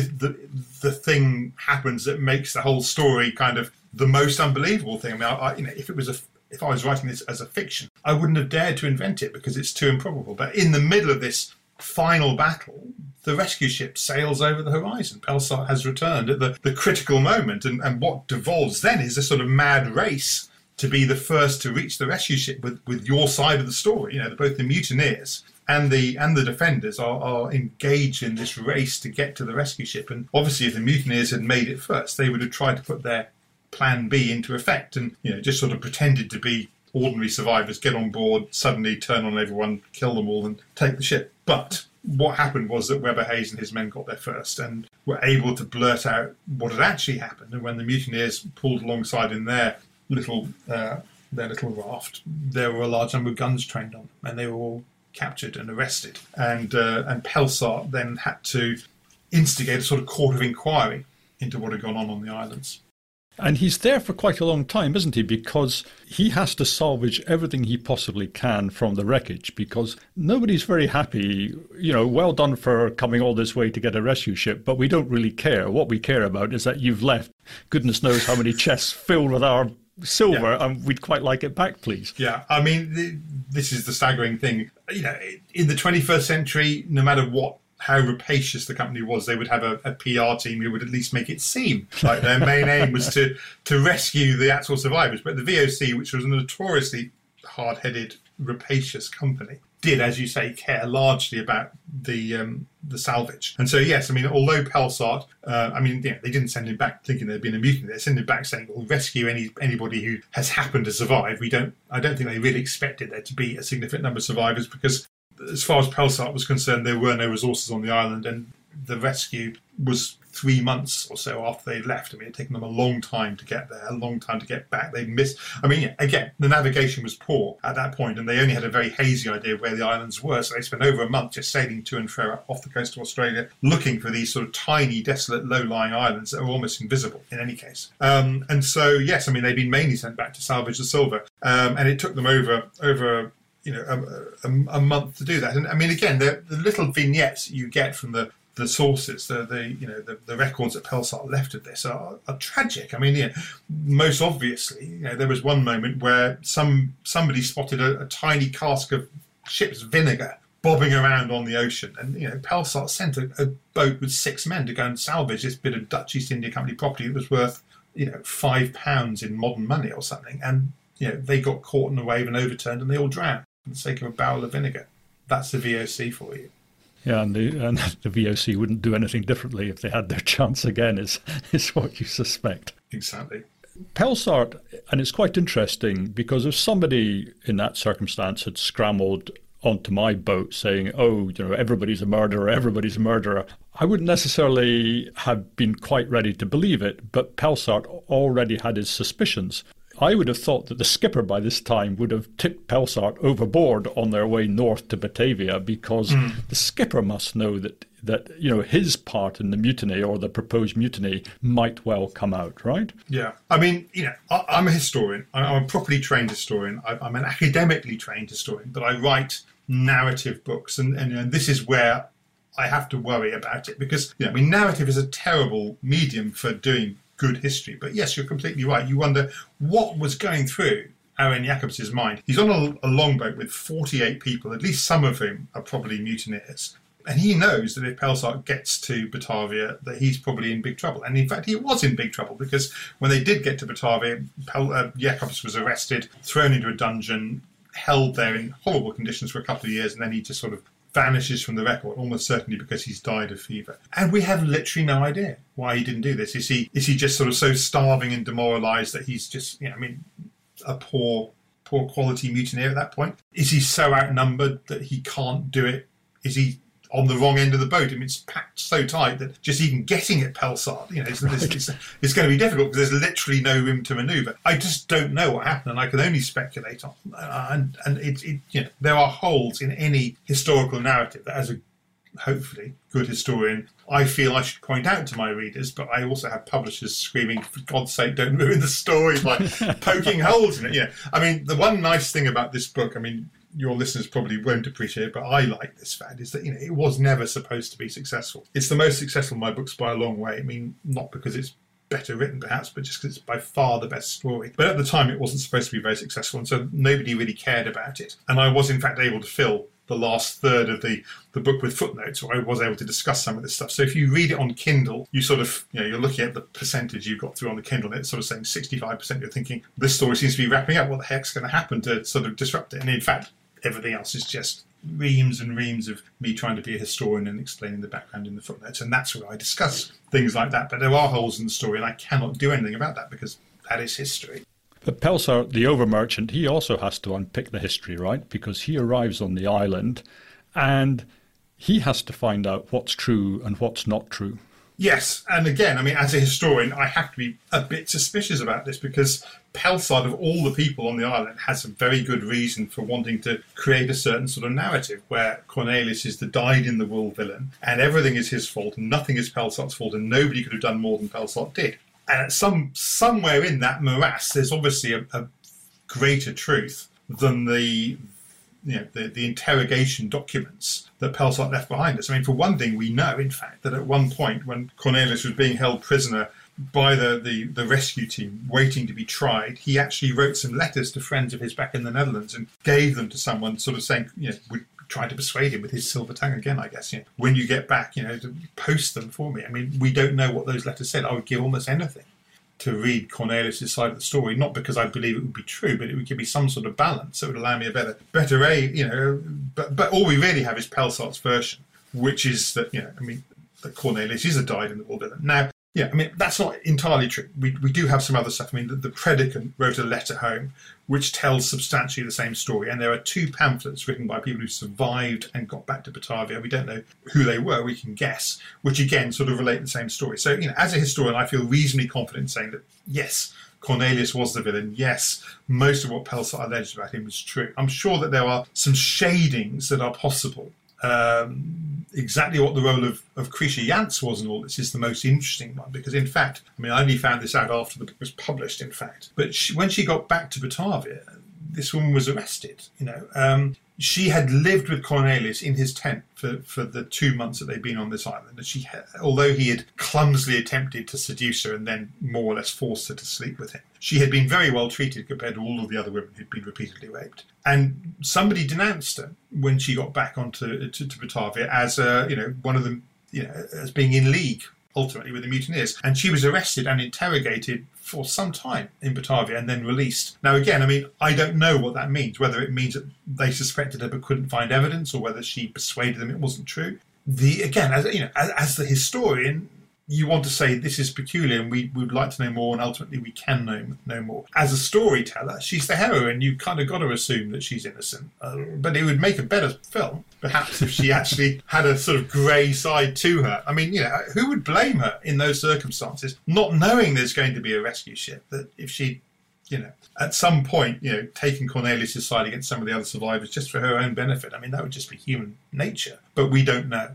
the thing happens that makes the whole story kind of the most unbelievable thing. I mean, if I was writing this as a fiction, I wouldn't have dared to invent it because it's too improbable. But in the middle of this final battle, the rescue ship sails over the horizon. Pelsart has returned at the critical moment, and what devolves then is a sort of mad race to be the first to reach the rescue ship with your side of the story. Both the mutineers and the defenders are engaged in this race to get to the rescue ship. And obviously, if the mutineers had made it first, they would have tried to put their plan B into effect and just sort of pretended to be ordinary survivors, get on board, suddenly turn on everyone, kill them all and take the ship. But what happened was that Webber Hayes and his men got there first and were able to blurt out what had actually happened. And when the mutineers pulled alongside in their little raft, there were a large number of guns trained on them, and they were all captured and arrested. And Pelsart then had to instigate a sort of court of inquiry into what had gone on the islands. And he's there for quite a long time, isn't he? Because he has to salvage everything he possibly can from the wreckage, because nobody's very happy. Well done for coming all this way to get a rescue ship, but we don't really care. What we care about is that you've left goodness knows how many chests filled with our silver, and we'd quite like it back, please. Yeah, I mean, this is the staggering thing. In the 21st century, no matter how rapacious the company was, they would have a PR team who would at least make it seem like their main aim was to rescue the actual survivors. But the VOC, which was a notoriously hard-headed, rapacious company, did, as you say, care largely about the salvage. And so, yes, I mean, although Pelsart, they didn't send him back thinking there'd been a mutiny. They sent him back saying, "We'll rescue anybody who has happened to survive." I don't think they really expected there to be a significant number of survivors, because as far as Pelsart was concerned, there were no resources on the island, and the rescue was 3 months or so after they left. I mean, it had taken them a long time to get there, a long time to get back. They missed. I mean, yeah, again, the navigation was poor at that point, and they only had a very hazy idea of where the islands were. So they spent over a month just sailing to and fro off the coast of Australia, looking for these sort of tiny, desolate, low-lying islands that are almost invisible in any case. And so, yes, I mean, they'd been mainly sent back to salvage the silver, and it took them over a month to do that. And I mean, again, the little vignettes you get from the sources, the records that Pelsart left of this are tragic. I mean, most obviously, there was one moment where somebody spotted a tiny cask of ship's vinegar bobbing around on the ocean, and Pelsart sent a boat with 6 men to go and salvage this bit of Dutch East India Company property that was worth £5 in modern money or something, and they got caught in a wave and overturned, and they all drowned for the sake of a barrel of vinegar. That's the VOC for you. Yeah, and the VOC wouldn't do anything differently if they had their chance again, is what you suspect. Exactly. Pelsart, and it's quite interesting because if somebody in that circumstance had scrambled onto my boat saying, everybody's a murderer, I wouldn't necessarily have been quite ready to believe it, but Pelsart already had his suspicions. I would have thought that the skipper by this time would have tipped Pelsart overboard on their way north to Batavia, because the skipper must know that his part in the mutiny or the proposed mutiny might well come out, right? Yeah. I mean, I'm a historian. I'm a properly trained historian. I'm an academically trained historian, but I write narrative books, and this is where I have to worry about it, because narrative is a terrible medium for doing good history. But yes, you're completely right. You wonder what was going through Aaron Jacobs' mind. He's on a longboat with 48 people, at least some of whom are probably mutineers. And he knows that if Pelsart gets to Batavia, that he's probably in big trouble. And in fact, he was in big trouble, because when they did get to Batavia, Jacobs was arrested, thrown into a dungeon, held there in horrible conditions for a couple of years, and then he just sort of vanishes from the record, almost certainly because he's died of fever. And we have literally no idea why he didn't do this. Is he just sort of so starving and demoralised that he's just, a poor quality mutineer at that point? Is he so outnumbered that he can't do it? Is he on the wrong end of the boat? I mean, it's packed so tight that just even getting at Pelsart, it's going to be difficult, because there's literally no room to manoeuvre. I just don't know what happened, and I can only speculate on. And there are holes in any historical narrative that, as a hopefully good historian, I feel I should point out to my readers. But I also have publishers screaming, "For God's sake, don't ruin the story by poking holes in it." I mean, the one nice thing about this book, I mean, your listeners probably won't appreciate it, but I like this fact, is that it was never supposed to be successful. It's the most successful of my books by a long way. I mean, not because it's better written perhaps, but just because it's by far the best story. But at the time it wasn't supposed to be very successful, and so nobody really cared about it. And I was in fact able to fill the last third of the book with footnotes, where I was able to discuss some of this stuff. So if you read it on Kindle, you sort of, you're looking at the percentage you've got through on the Kindle, and it's sort of saying 65%, you're thinking, this story seems to be wrapping up, what the heck's going to happen to sort of disrupt it? And in fact, everything else is just reams and reams of me trying to be a historian and explaining the background in the footnotes. And that's where I discuss things like that. But there are holes in the story, and I cannot do anything about that, because that is history. But Pelsart, the overmerchant, he also has to unpick the history, right? Because he arrives on the island and he has to find out what's true and what's not true. Yes, and again, I mean, as a historian, I have to be a bit suspicious about this, because Pelsart, of all the people on the island, has a very good reason for wanting to create a certain sort of narrative where Cornelius is the dyed-in-the-wool villain, and everything is his fault, and nothing is Pelsart's fault, and nobody could have done more than Pelsart did. And somewhere in that morass, there's obviously a greater truth than the interrogation documents that Pelsart left behind us. I mean, for one thing, we know, in fact, that at one point when Cornelius was being held prisoner by the rescue team, waiting to be tried, he actually wrote some letters to friends of his back in the Netherlands and gave them to someone, sort of saying, trying to persuade him with his silver tongue again, I guess, when you get back, to post them for me. I mean, we don't know what those letters said. I would give almost anything to read Cornelius' side of the story, not because I believe it would be true, but it would give me some sort of balance that would allow me a better but all we really have is Pelsart's version, which is that, that Cornelius is a dyed-in-the-wool villain. Now, Yeah, I mean, that's not entirely true. We do have some other stuff. I mean, the predicant wrote a letter home which tells substantially the same story. And there are 2 pamphlets written by people who survived and got back to Batavia. We don't know who they were. We can guess, which again sort of relate the same story. So, as a historian, I feel reasonably confident in saying that, yes, Cornelius was the villain. Yes, most of what Pelsart alleged about him was true. I'm sure that there are some shadings that are possible. Exactly what the role of Krisha Yance was in all this is the most interesting one, because in fact, I only found this out after the book was published, in fact. But when she got back to Batavia, this woman was arrested. She had lived with Cornelius in his tent for the 2 months that they'd been on this island. And although he had clumsily attempted to seduce her and then more or less forced her to sleep with him, she had been very well treated compared to all of the other women who'd been repeatedly raped. And somebody denounced her when she got back onto to Batavia as one of them, as being in league ultimately with the mutineers. And she was arrested and interrogated for some time in Batavia and then released. Now, again, I don't know what that means, whether it means that they suspected her but couldn't find evidence, or whether she persuaded them it wasn't true. As the historian, you want to say this is peculiar and we would like to know more, and ultimately we can know more. As a storyteller, she's the heroine. You kind of got to assume that she's innocent. But it would make a better film, perhaps, if she actually had a sort of grey side to her. Who would blame her in those circumstances, not knowing there's going to be a rescue ship, that if she, at some point, taking Cornelius' side against some of the other survivors just for her own benefit. That would just be human nature. But we don't know.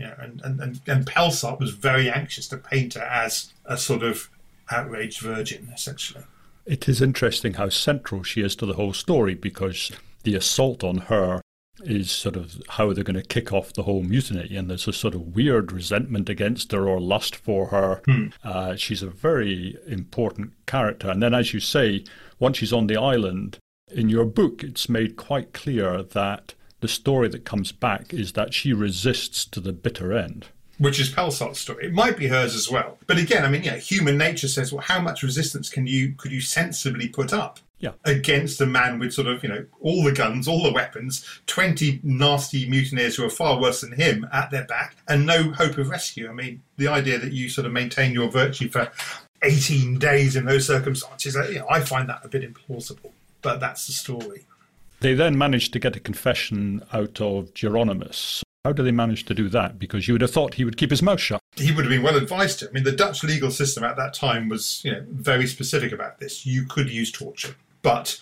And Pelsart was very anxious to paint her as a sort of outraged virgin, essentially. It is interesting how central she is to the whole story, because the assault on her is sort of how they're going to kick off the whole mutiny, and there's a sort of weird resentment against her or lust for her. She's a very important character. And then, as you say, once she's on the island, in your book it's made quite clear that the story that comes back is that she resists to the bitter end. Which is Pelsart's story. It might be hers as well. But again, human nature says, well, how much resistance could you sensibly put up? Yeah. Against a man with sort of, all the guns, all the weapons, 20 nasty mutineers who are far worse than him at their back, and no hope of rescue. The idea that you sort of maintain your virtue for 18 days in those circumstances, I find that a bit implausible. But that's the story. They then managed to get a confession out of Geronimus. How do they manage to do that? Because you would have thought he would keep his mouth shut. He would have been well advised to. The Dutch legal system at that time was, very specific about this. You could use torture. But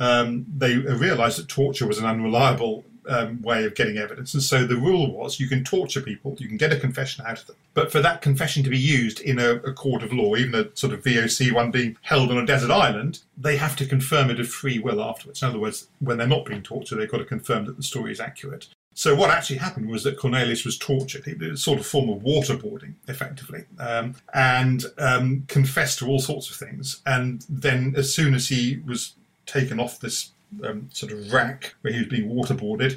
they realised that torture was an unreliable way of getting evidence. And so the rule was you can torture people, you can get a confession out of them. But for that confession to be used in a court of law, even a sort of VOC one being held on a desert island, they have to confirm it of free will afterwards. In other words, when they're not being tortured, they've got to confirm that the story is accurate. So what actually happened was that Cornelius was tortured. It was a sort of form of waterboarding, effectively, and confessed to all sorts of things. And then as soon as he was taken off this sort of rack where he was being waterboarded,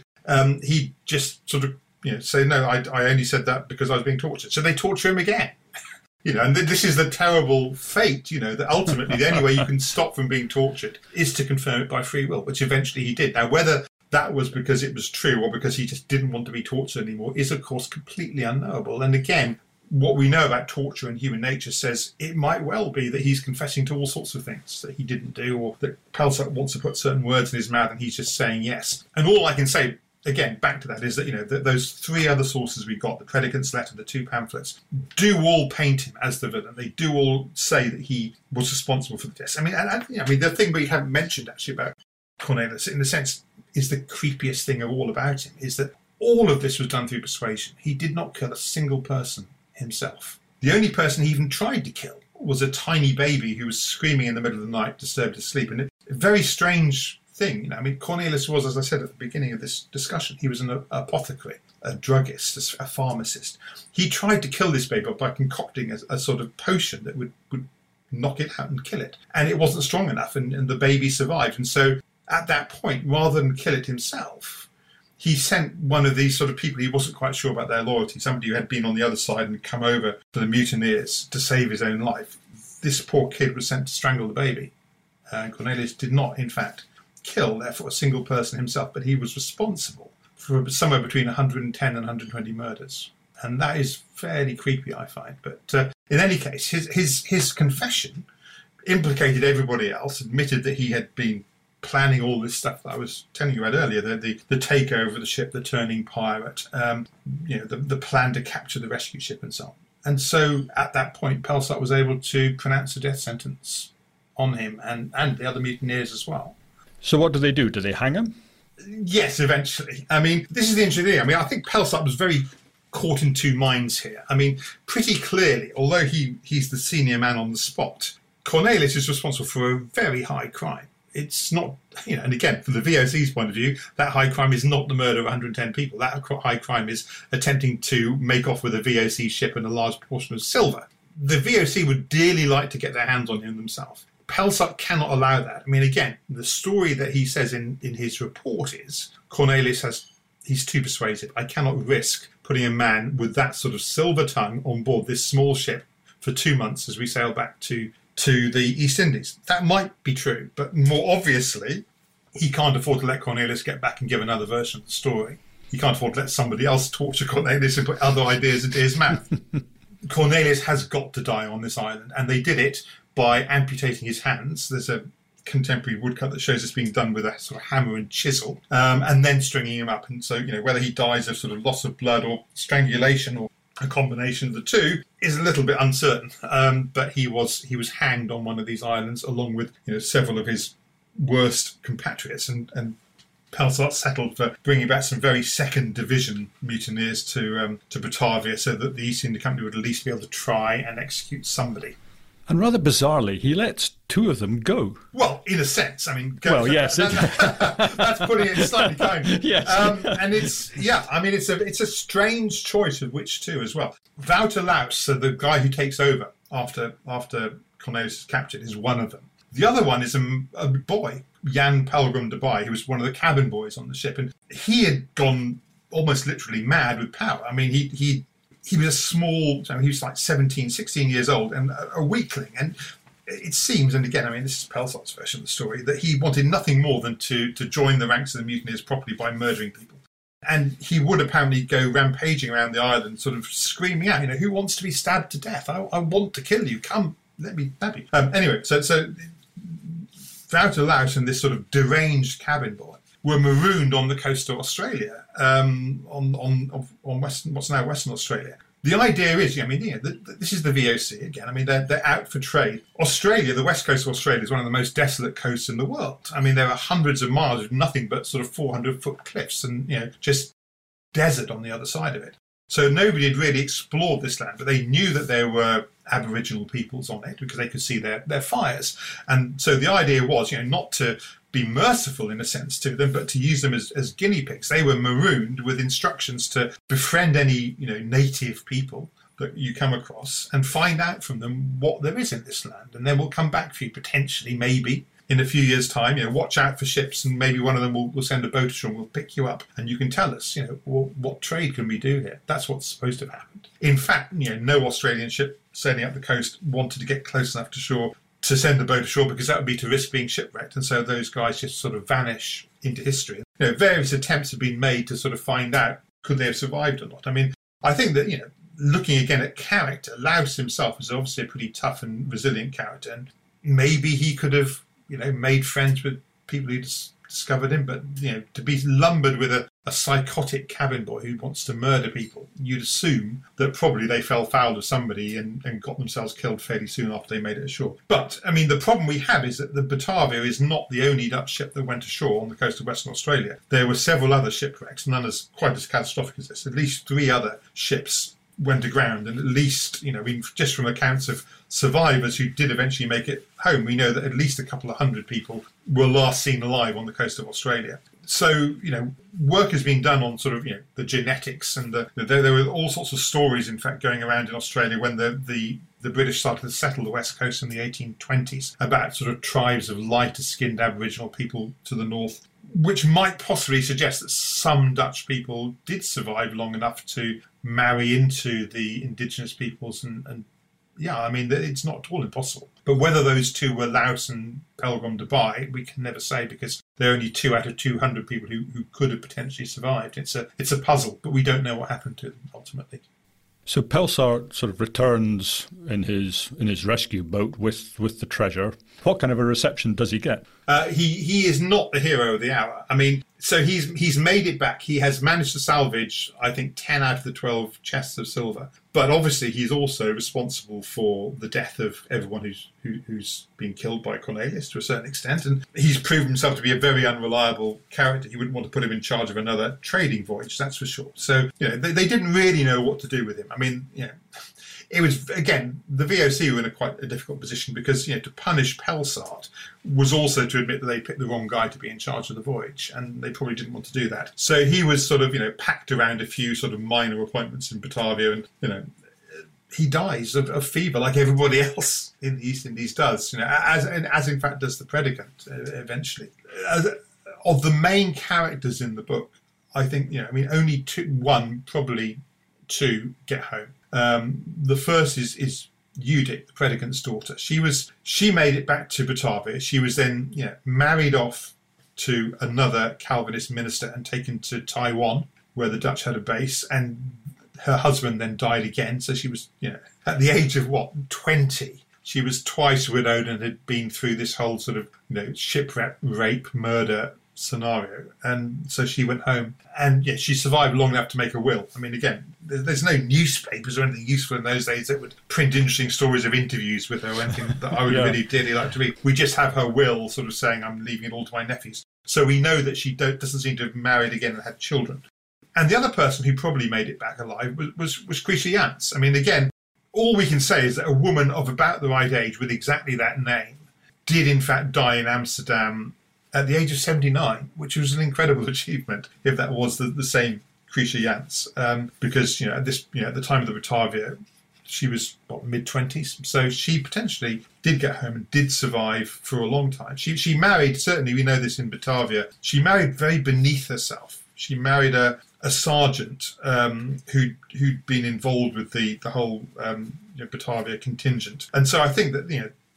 he just sort of say, no, I only said that because I was being tortured. So they torture him again. And this is the terrible fate, that ultimately the only way you can stop from being tortured is to confirm it by free will, which eventually he did. Now, whether that was because it was true or because he just didn't want to be tortured anymore is, of course, completely unknowable. And again, what we know about torture and human nature says it might well be that he's confessing to all sorts of things that he didn't do, or that Pelsart wants to put certain words in his mouth and he's just saying yes. And all I can say, again, back to that, is that, those 3 other sources we got, the predicant's letter, the 2 pamphlets, do all paint him as the villain. They do all say that he was responsible for the deaths. The thing we haven't mentioned actually about Cornelius, in a sense, is the creepiest thing of all about him, is that all of this was done through persuasion. He did not kill a single person himself. The only person he even tried to kill was a tiny baby who was screaming in the middle of the night, disturbed his sleep. And a very strange thing. Cornelius was, as I said at the beginning of this discussion, he was an apothecary, a druggist, a pharmacist. He tried to kill this baby by concocting a sort of potion that would knock it out and kill it. And it wasn't strong enough, and the baby survived. And so at that point, rather than kill it himself, he sent one of these sort of people he wasn't quite sure about their loyalty, somebody who had been on the other side and come over to the mutineers to save his own life. This poor kid was sent to strangle the baby. Cornelius did not, in fact, kill, therefore, a single person himself, but he was responsible for somewhere between 110 and 120 murders. And that is fairly creepy, I find. But in any case, his confession implicated everybody else, admitted that he had been planning all this stuff that I was telling you about earlier, the takeover of the ship, the turning pirate, the plan to capture the rescue ship and so on. And so at that point, Pelsart was able to pronounce a death sentence on him and the other mutineers as well. So what do they do? Do they hang him? Yes, eventually. I mean, this is the interesting thing. I mean, I think Pelsart was very caught in two minds here. I mean, pretty clearly, although he's the senior man on the spot, Cornelius is responsible for a very high crime. It's not, and again, from the VOC's point of view, that high crime is not the murder of 110 people. That high crime is attempting to make off with a VOC ship and a large portion of silver. The VOC would dearly like to get their hands on him themselves. Pelsart cannot allow that. I mean, again, the story that he says in his report is Cornelius he's too persuasive. I cannot risk putting a man with that sort of silver tongue on board this small ship for 2 months as we sail back to the East Indies. That might be true, but more obviously, he can't afford to let Cornelius get back and give another version of the story. He can't afford to let somebody else torture Cornelius and put other ideas into his mouth. Cornelius has got to die on this island, and they did it by amputating his hands. There's a contemporary woodcut that shows this being done with a sort of hammer and chisel, and then stringing him up. And so, whether he dies of sort of loss of blood or strangulation or a combination of the two is a little bit uncertain. But he was hanged on one of these islands along with several of his worst compatriots, and Pelsart settled for bringing back some very second division mutineers to Batavia so that the East India Company would at least be able to try and execute somebody. And rather bizarrely, he lets 2 of them go. Well, in a sense, I mean, yes, that's putting it slightly kindly. Yes, and it's a strange choice of which 2 as well. Wouter Laus, so the guy who takes over after Cornelius is captured, is one of them. The other one is a boy, Jan Pelgrim de Bay, who was one of the cabin boys on the ship, and he had gone almost literally mad with power. I mean, he was a small, he was like 17, 16 years old and a weakling. And it seems, and again, I mean, this is Pelsart's version of the story, that he wanted nothing more than to join the ranks of the mutineers properly by murdering people. And he would apparently go rampaging around the island, sort of screaming out, who wants to be stabbed to death? I want to kill you. Come, let me stab you. Anyway, so Wouter Laus and this sort of deranged cabin boy were marooned on the coast of Australia, on what's now Western Australia. The idea is, this is the VOC again. I mean, they're out for trade. Australia, the west coast of Australia, is one of the most desolate coasts in the world. I mean, there are hundreds of miles of nothing but sort of 400-foot cliffs and just desert on the other side of it. So nobody had really explored this land, but they knew that there were Aboriginal peoples on it because they could see their fires. And so the idea was, not to be merciful in a sense to them, but to use them as guinea pigs. They were marooned with instructions to befriend any, native people that you come across and find out from them what there is in this land. And then we'll come back for you potentially, maybe, in a few years' time. Watch out for ships, and maybe one of them will send a boat ashore and we'll pick you up and you can tell us, what trade can we do here? That's what's supposed to have happened. In fact, no Australian ship sailing up the coast wanted to get close enough to shore to send a boat ashore because that would be to risk being shipwrecked. And so those guys just sort of vanish into history. Various attempts have been made to sort of find out could they have survived or not. I mean, I think that, looking again at character, Laus himself is obviously a pretty tough and resilient character. And maybe he could have, made friends with people who discovered him. But, to be lumbered with a psychotic cabin boy who wants to murder people, you'd assume that probably they fell foul of somebody and got themselves killed fairly soon after they made it ashore. But, I mean, the problem we have is that the Batavia is not the only Dutch ship that went ashore on the coast of Western Australia. There were several other shipwrecks, none quite as catastrophic as this. At least 3 other ships went aground, and at least, just from accounts of survivors who did eventually make it home, we know that at least a couple of hundred people were last seen alive on the coast of Australia. So, work has been done on sort of, the genetics, and there were all sorts of stories, in fact, going around in Australia when the British started to settle the west coast in the 1820s about sort of tribes of lighter-skinned Aboriginal people to the north, which might possibly suggest that some Dutch people did survive long enough to marry into the indigenous peoples. And yeah, I mean, it's not at all impossible. But whether those 2 were Laus and Pelgrim de Bay, we can never say because there are only 2 out of 200 people who could have potentially survived. It's a puzzle, but we don't know what happened to them ultimately. So Pelsart sort of returns in his rescue boat with the treasure. What kind of a reception does he get? He is not the hero of the hour. I mean, so he's made it back. He has managed to salvage, I think, 10 out of the 12 chests of silver. But obviously, he's also responsible for the death of everyone who's been killed by Cornelius to a certain extent. And he's proven himself to be a very unreliable character. You wouldn't want to put him in charge of another trading voyage, that's for sure. So, they didn't really know what to do with him. I mean, it was, again, the VOC were in quite a difficult position because, to punish Pelsart was also to admit that they picked the wrong guy to be in charge of the voyage, and they probably didn't want to do that. So he was sort of, packed around a few sort of minor appointments in Batavia, and, he dies of fever like everybody else in the East Indies does, as in fact does the predicant eventually. Of the main characters in the book, I think, only probably two get home. The first is Judith, the predicant's daughter. She made it back to Batavia. She was then married off to another Calvinist minister and taken to Taiwan, where the Dutch had a base, and her husband then died again. So she was, at the age of 20, she was twice widowed and had been through this whole sort of, shipwreck, rape, murder scenario. And so she went home, and she survived long enough to make a will. I mean, again, there's no newspapers or anything useful in those days that would print interesting stories of interviews with her or anything that I would really dearly like to read. We just have her will sort of saying, I'm leaving it all to my nephews. So we know that she doesn't seem to have married again and had children. And the other person who probably made it back alive was Grisha Jantz. I mean, again, all we can say is that a woman of about the right age with exactly that name did in fact die in Amsterdam at the age of 79, which was an incredible achievement, if that was the same Grisha Jantz. Because, at the time of the Batavia, she was, mid-20s. So she potentially did get home and did survive for a long time. She married, certainly we know this in Batavia, she married very beneath herself. She married a sergeant who'd been involved with the whole Batavia contingent. And so I think that,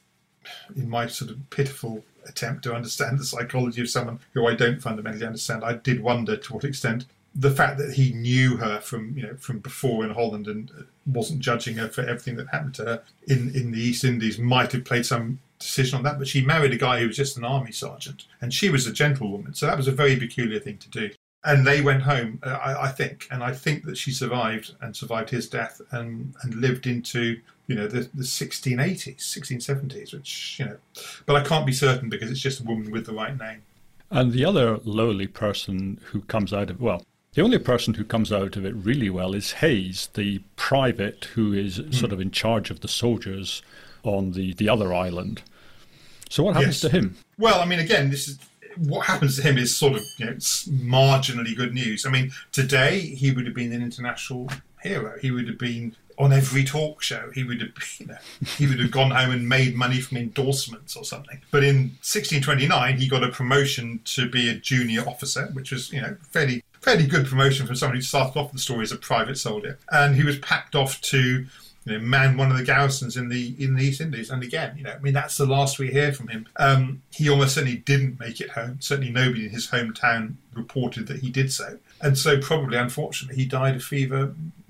in my sort of pitiful attempt to understand the psychology of someone who I don't fundamentally understand, I did wonder to what extent the fact that he knew her from before in Holland and wasn't judging her for everything that happened to her in the East Indies might have played some decision on that. But she married a guy who was just an army sergeant, and she was a gentlewoman, so that was a very peculiar thing to do. And they went home, I think that she survived his death and lived into the 1680s, 1670s, which but I can't be certain because it's just a woman with the right name. And the other lowly person who comes out of the only person who comes out of it really well is Hayes, the private who is sort of in charge of the soldiers on the other island. So what happens to him? Well, I mean, again, what happens to him is sort of marginally good news. I mean, today he would have been an international hero. He would have been on every talk show. He would have, he would have gone home and made money from endorsements or something. But in 1629, he got a promotion to be a junior officer, which was fairly good promotion for someone who started off the story as a private soldier. And he was packed off to man one of the garrisons in the East Indies. And again, that's the last we hear from him. He almost certainly didn't make it home. Certainly nobody in his hometown reported that he did so. And so probably, unfortunately, he died of fever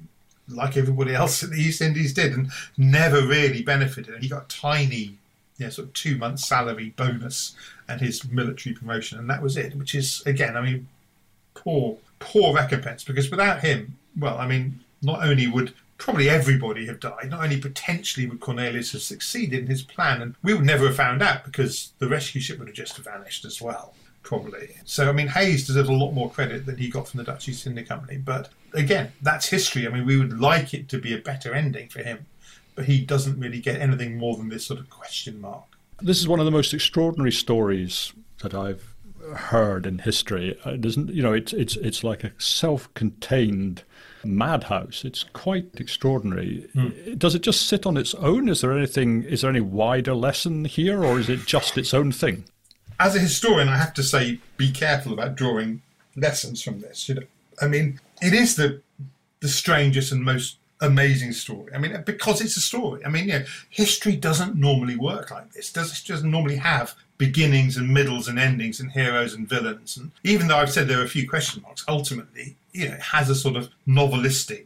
like everybody else in the East Indies did and never really benefited. And he got a tiny, sort of 2 months salary bonus and his military promotion. And that was it, which is, again, poor recompense, because without him, not only would probably everybody have died, not only potentially would Cornelius have succeeded in his plan, and we would never have found out because the rescue ship would have just vanished as well, probably. So, Hayes deserves a lot more credit than he got from the Dutch East India Company. But again, that's history. We would like it to be a better ending for him, but he doesn't really get anything more than this sort of question mark. This is one of the most extraordinary stories that I've heard in history. It's like a self-contained madhouse. It's quite extraordinary. Does it just sit on its own? Is there any wider lesson here, or is it just its own thing? As a historian, I have to say, be careful about drawing lessons from this. It is the strangest and most amazing story. Because it's a story. History doesn't normally work like this. It doesn't normally have beginnings and middles and endings and heroes and villains. And even though I've said there are a few question marks, ultimately, it has a sort of novelistic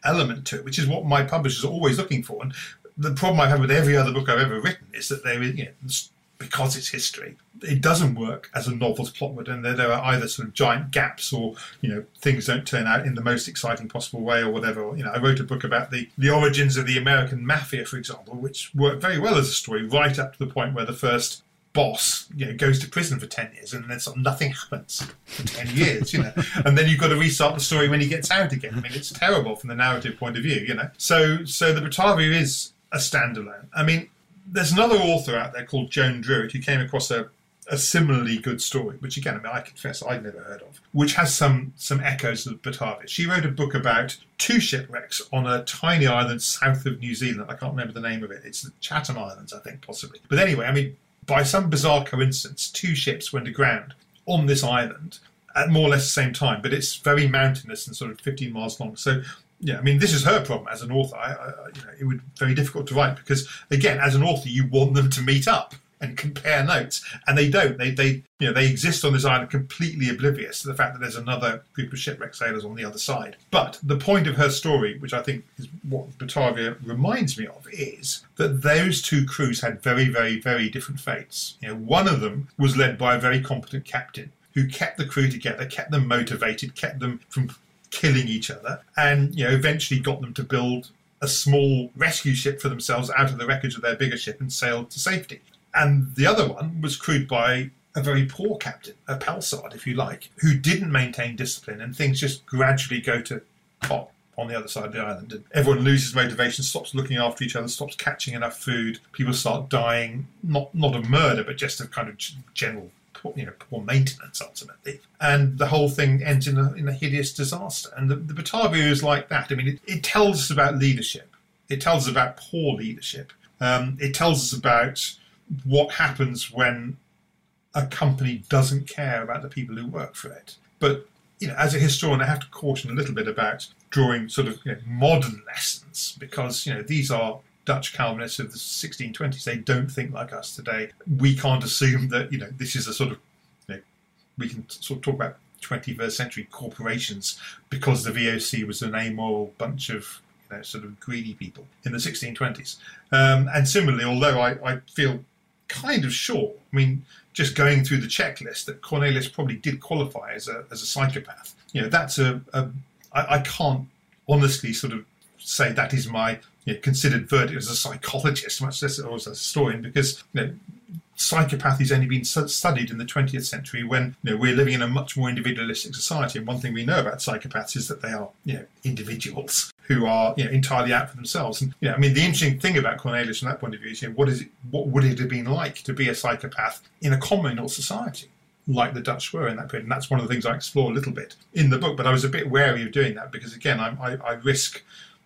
element to it, which is what my publishers are always looking for. And the problem I've had with every other book I've ever written is that there is, because it's history, it doesn't work as a novel's plot would, and there are either sort of giant gaps or, things don't turn out in the most exciting possible way or whatever. I wrote a book about the origins of the American mafia, for example, which worked very well as a story right up to the point where the first boss, goes to prison for 10 years and then sort of nothing happens for 10 years, and then you've got to restart the story when he gets out again. I mean, it's terrible from the narrative point of view, So the Batavia is a standalone. I mean, there's another author out there called Joan Druitt who came across a similarly good story, which again, I confess I'd never heard of, which has some echoes of Batavia. She wrote a book about 2 shipwrecks on a tiny island south of New Zealand. I can't remember the name of it. It's the Chatham Islands, I think, possibly. But anyway, I mean, by some bizarre coincidence, 2 ships went aground on this island at more or less the same time, but it's very mountainous and sort of 15 miles long. So, I mean, this is her problem as an author. It would be very difficult to write because, again, as an author, you want them to meet up and compare notes, and they don't. They exist on this island completely oblivious to the fact that there's another group of shipwrecked sailors on the other side. But the point of her story, which I think is what Batavia reminds me of, is that those 2 crews had very, very, very different fates. One of them was led by a very competent captain who kept the crew together, kept them motivated, kept them from killing each other, and eventually got them to build a small rescue ship for themselves out of the wreckage of their bigger ship and sailed to safety. And the other one was crewed by a very poor captain, a Pelsard, if you like, who didn't maintain discipline, and things just gradually go to pot on the other side of the island. And everyone loses motivation, stops looking after each other, stops catching enough food. People start dying, not of murder, but just of kind of general poor maintenance, ultimately. And the whole thing ends in a hideous disaster. And the Batavia is like that. I mean, it tells us about leadership. It tells us about poor leadership. It tells us about what happens when a company doesn't care about the people who work for it. But, as a historian, I have to caution a little bit about drawing sort of modern lessons, because, these are Dutch Calvinists of the 1620s. They don't think like us today. We can't assume that, this is a sort of, we can sort of talk about 21st century corporations because the VOC was an amoral bunch of, sort of greedy people in the 1620s. And similarly, although I feel kind of sure, I mean, just going through the checklist, that Cornelius probably did qualify as a psychopath. That's I can't honestly sort of say that is my considered verdict as a psychologist, much less as a historian, because psychopathy has only been studied in the 20th century when we're living in a much more individualistic society. And one thing we know about psychopaths is that they are individuals who are entirely out for themselves. And I mean, the interesting thing about Cornelius from that point of view is what would it have been like to be a psychopath in a communal society like the Dutch were in that period? And that's one of the things I explore a little bit in the book. But I was a bit wary of doing that because, again, I risk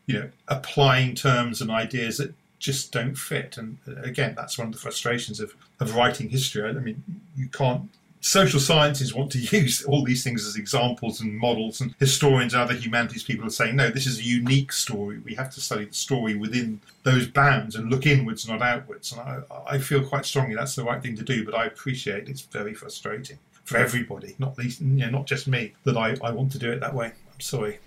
applying terms and ideas that just don't fit. And again, that's one of the frustrations of writing history. I mean, you can't. Social sciences want to use all these things as examples and models, and historians and other humanities people are saying, no, this is a unique story. We have to study the story within those bounds and look inwards, not outwards. And I feel quite strongly that's the right thing to do, but I appreciate it's very frustrating for everybody, not least, not just me, that I want to do it that way. I'm sorry.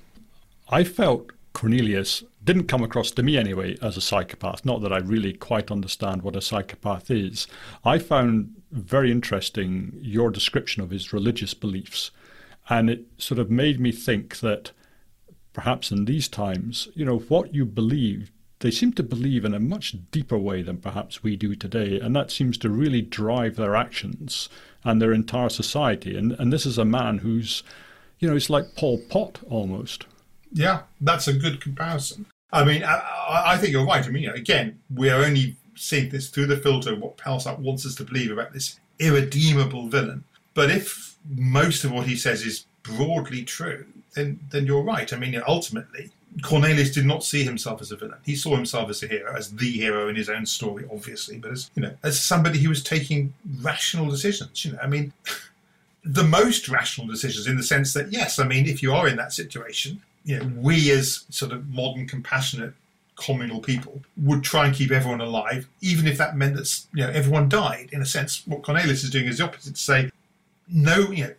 I felt Cornelius didn't come across to me anyway as a psychopath. Not that I really quite understand what a psychopath is. I found very interesting your description of his religious beliefs, and it sort of made me think that perhaps in these times, what you believe, they seem to believe in a much deeper way than perhaps we do today, and that seems to really drive their actions and their entire society. And this is a man who's, he's like Pol Pot almost. Yeah, that's a good comparison. I mean, I think you're right. I mean, again, we're only seeing this through the filter of what Pelsart wants us to believe about this irredeemable villain. But if most of what he says is broadly true, then you're right. I mean, ultimately, Cornelius did not see himself as a villain. He saw himself as a hero, as the hero in his own story, obviously, but as somebody who was taking rational decisions. I mean, the most rational decisions in the sense that, yes, I mean, if you are in that situation, we as sort of modern, compassionate, communal people would try and keep everyone alive, even if that meant that everyone died. In a sense, what Cornelius is doing is the opposite, to say, no,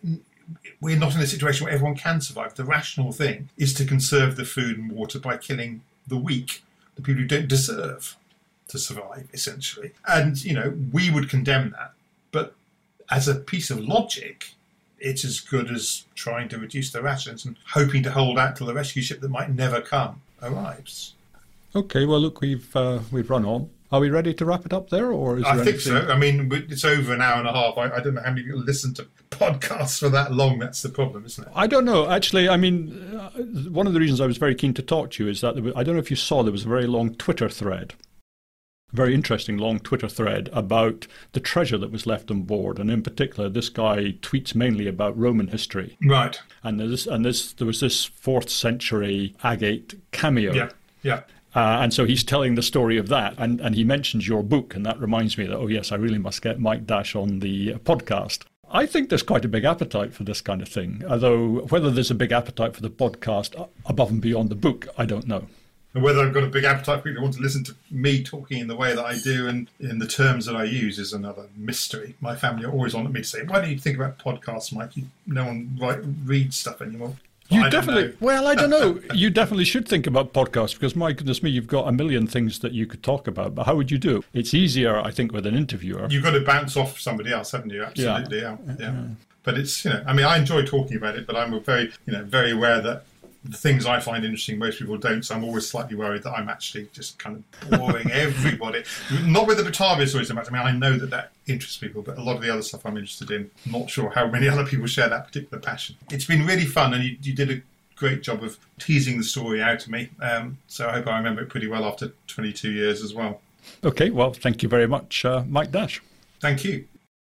we're not in a situation where everyone can survive. The rational thing is to conserve the food and water by killing the weak, the people who don't deserve to survive, essentially. And, we would condemn that. But as a piece of logic, it's as good as trying to reduce the rations and hoping to hold out till the rescue ship that might never come arrives. Okay, well, look, we've run on. Are we ready to wrap it up there, or is there I think so. I mean, it's over an hour and a half. I don't know how many people listen to podcasts for that long. That's the problem, isn't it? I don't know. Actually, I mean, one of the reasons I was very keen to talk to you is that I don't know if you saw, there was a very long Twitter thread, a very interesting long Twitter thread about the treasure that was left on board. And in particular, this guy tweets mainly about Roman history. Right. And there was this 4th century agate cameo. Yeah. And so he's telling the story of that, and he mentions your book, and that reminds me that, oh yes, I really must get Mike Dash on the podcast. I think there's quite a big appetite for this kind of thing, although whether there's a big appetite for the podcast above and beyond the book, I don't know. And whether I've got a big appetite for people who want to listen to me talking in the way that I do and in the terms that I use is another mystery. My family are always on at me to say, why don't you think about podcasts, Mike? No one reads stuff anymore. You definitely, well, I don't know. You definitely should think about podcasts because, my goodness me, you've got a million things that you could talk about. But how would you do it? It's easier, I think, with an interviewer. You've got to bounce off somebody else, haven't you? Absolutely, yeah. But it's, I enjoy talking about it, but I'm very, very aware that the things I find interesting, most people don't. So I'm always slightly worried that I'm actually just kind of boring everybody. Not with the Batavia story so much. I mean, I know that interests people, but a lot of the other stuff I'm interested in, I'm not sure how many other people share that particular passion. It's been really fun, and you did a great job of teasing the story out to me. So I hope I remember it pretty well after 22 years as well. Okay, well, thank you very much, Mike Dash. Thank you.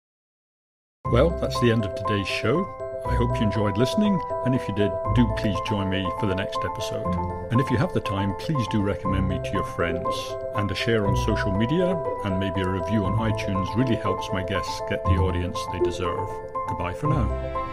Well, that's the end of today's show. I hope you enjoyed listening, and if you did, do please join me for the next episode. And if you have the time, please do recommend me to your friends. And a share on social media, and maybe a review on iTunes really helps my guests get the audience they deserve. Goodbye for now.